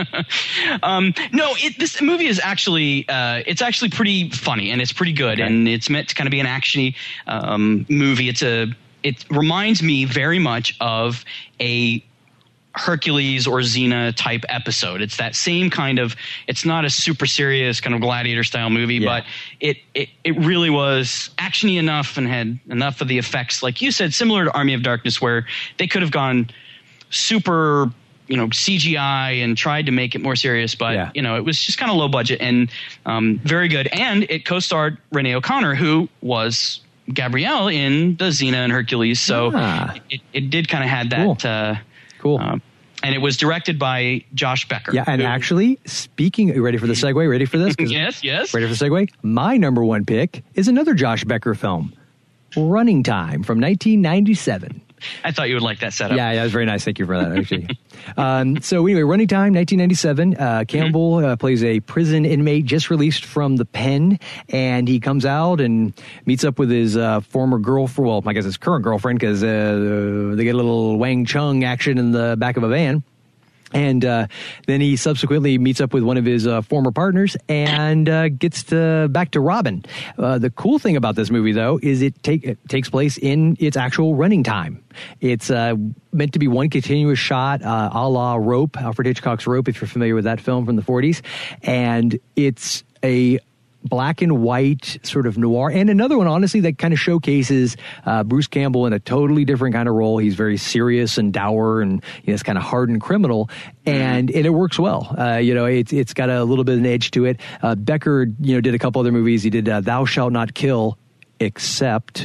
This movie is actually it's actually pretty funny, and it's pretty good, and it's meant to kind of be an actiony movie. It reminds me very much of a Hercules or Xena type episode. It's that same kind of, it's not a super serious kind of gladiator style movie, but it really was actiony enough and had enough of the effects, like you said, similar to Army of Darkness, where they could have gone super CGI and tried to make it more serious, but it was just kind of low budget and very good. And it co-starred Renee O'Connor, who was Gabrielle in the Xena and Hercules. So it did kind of had that. Cool. And it was directed by Josh Becker. Yeah, and actually, speaking, you ready for the segue? Ready for this? Yes. Ready for the segue? My number one pick is another Josh Becker film, Running Time from 1997. I thought you would like that setup. Yeah, that was very nice. Thank you for that, actually. So anyway, Running Time, 1997. Campbell plays a prison inmate just released from the pen, and he comes out and meets up with his former girlfriend, well, I guess his current girlfriend, because they get a little Wang Chung action in the back of a van. And then he subsequently meets up with one of his former partners and gets back to Robin. The cool thing about this movie, though, is it takes place in its actual running time. It's meant to be one continuous shot, a la Rope, Alfred Hitchcock's Rope, if you're familiar with that film from the 40s. And it's a black and white sort of noir, and another one, honestly, that kind of showcases Bruce Campbell in a totally different kind of role. He's very serious and dour, and it's kind of hardened criminal, and it works well. It's got a little bit of an edge to it. Becker, did a couple other movies. He did Thou Shalt Not Kill, except,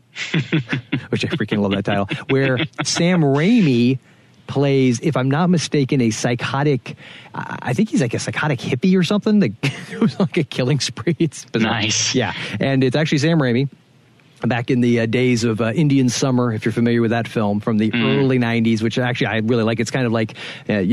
which I freaking love that title, where Sam Raimi plays, if I'm not mistaken, a psychotic, I think he's like a psychotic hippie or something that goes like a killing spree. It's bizarre. Nice. Yeah. And it's actually Sam Raimi back in the days of Indian Summer, if you're familiar with that film from the early 90s, which actually I really like. It's kind of like,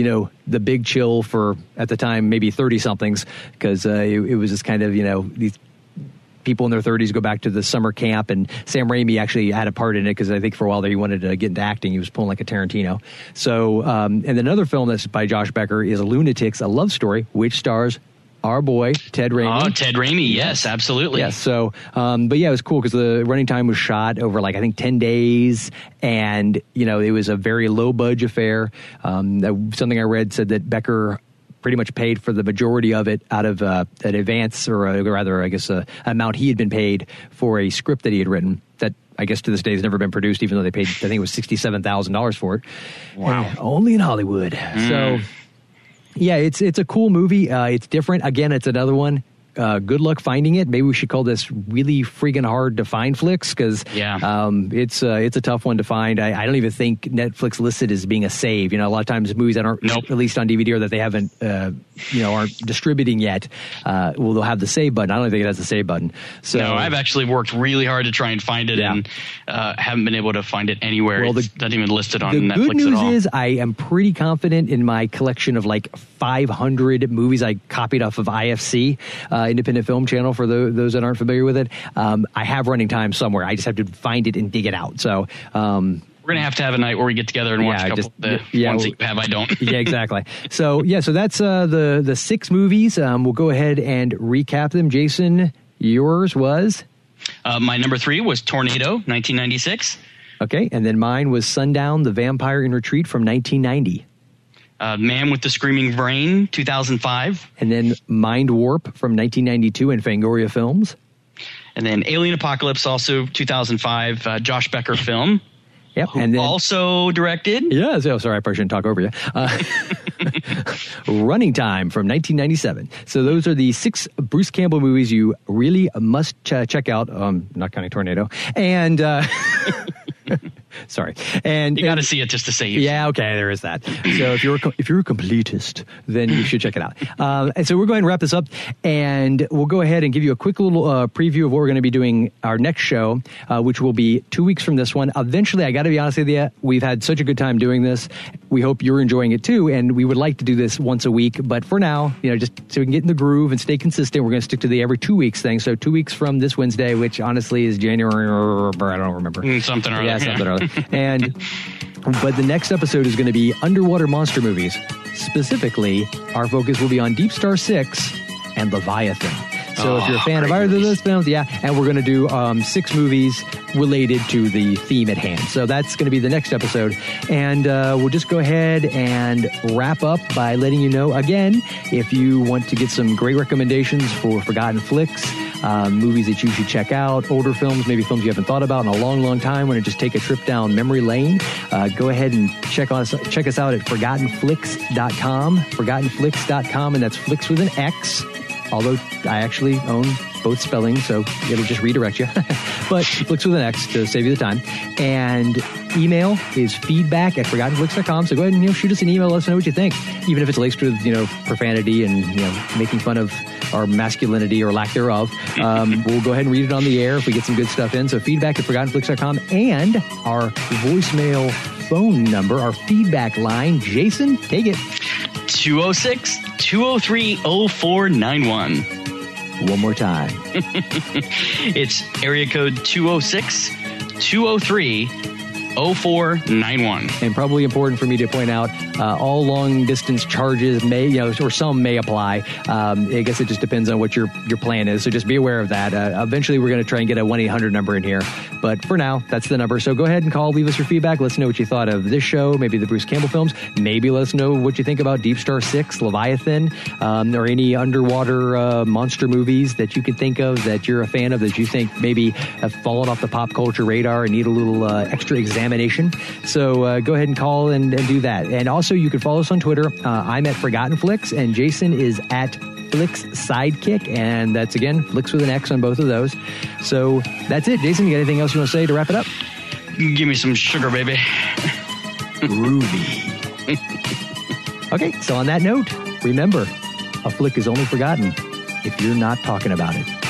The Big Chill for, at the time, maybe 30-somethings, because it was just kind of, these people in their 30s go back to the summer camp, and Sam Raimi actually had a part in it because I think for a while there he wanted to get into acting. He was pulling like a Tarantino. So, and another film that's by Josh Becker is Lunatics, a love story, which stars our boy Ted Raimi. Oh, Ted Raimi, yes, absolutely. Yes, so, but yeah, it was cool because the running time was shot over 10 days, and it was a very low budget affair. Something I read said that Becker pretty much paid for the majority of it out of an advance, or rather, I guess, amount he had been paid for a script that he had written that I guess to this day has never been produced, even though they paid, I think it was $67,000 for it. Wow. Only in Hollywood. So, yeah, it's a cool movie. It's different. Again, it's another one. Good luck finding it. Maybe we should call this really freaking hard to find flicks, because it's a tough one to find. I don't even think Netflix listed as being a save. A lot of times movies that aren't released on DVD or that they haven't aren't distributing yet, they'll have the save button. I don't think it has the save button. So no, I've actually worked really hard to try and find it, and haven't been able to find it anywhere. Well, it's not even listed on Netflix at all. The good news is I am pretty confident in my collection of 500 movies I copied off of IFC. Independent Film Channel, for those that aren't familiar with it. I have running time somewhere. I just have to find it and dig it out. So we're going to have a night where we get together and watch a couple of the ones that you have I don't. Yeah, exactly. So that's the 6 movies. We'll go ahead and recap them. Jason, yours was? My number 3 was Tornado, 1996. Okay, and then mine was Sundown, The Vampire in Retreat from 1990. Man with the Screaming Brain, 2005. And then Mind Warp from 1992 in Fangoria Films. And then Alien Apocalypse, also 2005, Josh Becker film. Yep. And then also directed. Yeah. So sorry, I probably shouldn't talk over you. Running Time from 1997. So those are the 6 Bruce Campbell movies you really must check out. Not counting Tornado. And sorry, and you got to see it just to say. Yeah, okay, there is that. So if you're a completist, then you should check it out. And so we're going to wrap this up, and we'll go ahead and give you a quick little preview of what we're going to be doing our next show, which will be 2 weeks from this one. Eventually, I got to be honest with you, we've had such a good time doing this. We hope you're enjoying it too, and we would like to do this once a week. But for now, just so we can get in the groove and stay consistent, we're going to stick to the every 2 weeks thing. So 2 weeks from this Wednesday, which honestly is January, or I don't remember. Something or other. Yeah, something or other. But the next episode is going to be underwater monster movies. Specifically, our focus will be on Deep Star 6 and Leviathan. So if you're a fan of either of those films, and we're going to do 6 movies related to the theme at hand. So that's going to be the next episode. And we'll just go ahead and wrap up by letting you know, again, if you want to get some great recommendations for Forgotten Flicks, movies that you should check out, older films, maybe films you haven't thought about in a long, long time, want to just take a trip down memory lane, go ahead and check us out at ForgottenFlix.com, ForgottenFlix.com, and that's Flicks with an X. Although I actually own both spellings, so it'll just redirect you. But Flicks with an X to save you the time. And email is feedback@ForgottenFlix.com. So go ahead and shoot us an email. Let us know what you think. Even if it's laced with profanity and making fun of our masculinity or lack thereof, we'll go ahead and read it on the air if we get some good stuff in. So feedback@ForgottenFlix.com, and our voicemail phone number, our feedback line. Jason, take it. 206-203-0491. One more time. It's area code 206-203-0491. 0491. And probably important for me to point out, all long distance charges may, or some may apply. I guess it just depends on what your plan is. So just be aware of that. Eventually, we're going to try and get a 1-800 number in here. But for now, that's the number. So go ahead and call, leave us your feedback. Let us know what you thought of this show, maybe the Bruce Campbell films. Maybe let us know what you think about Deep Star 6, Leviathan, or any underwater monster movies that you can think of that you're a fan of, that you think maybe have fallen off the pop culture radar and need a little extra examination. So go ahead and call and do that. And also, you can follow us on Twitter. I'm at Forgotten Flicks, and Jason is at Flicks Sidekick, and that's, again, Flicks with an X on both of those. So that's it. Jason, you got anything else you want to say to wrap it up? Give me some sugar, baby. Groovy. Okay, so on that note, remember, a flick is only forgotten if you're not talking about it.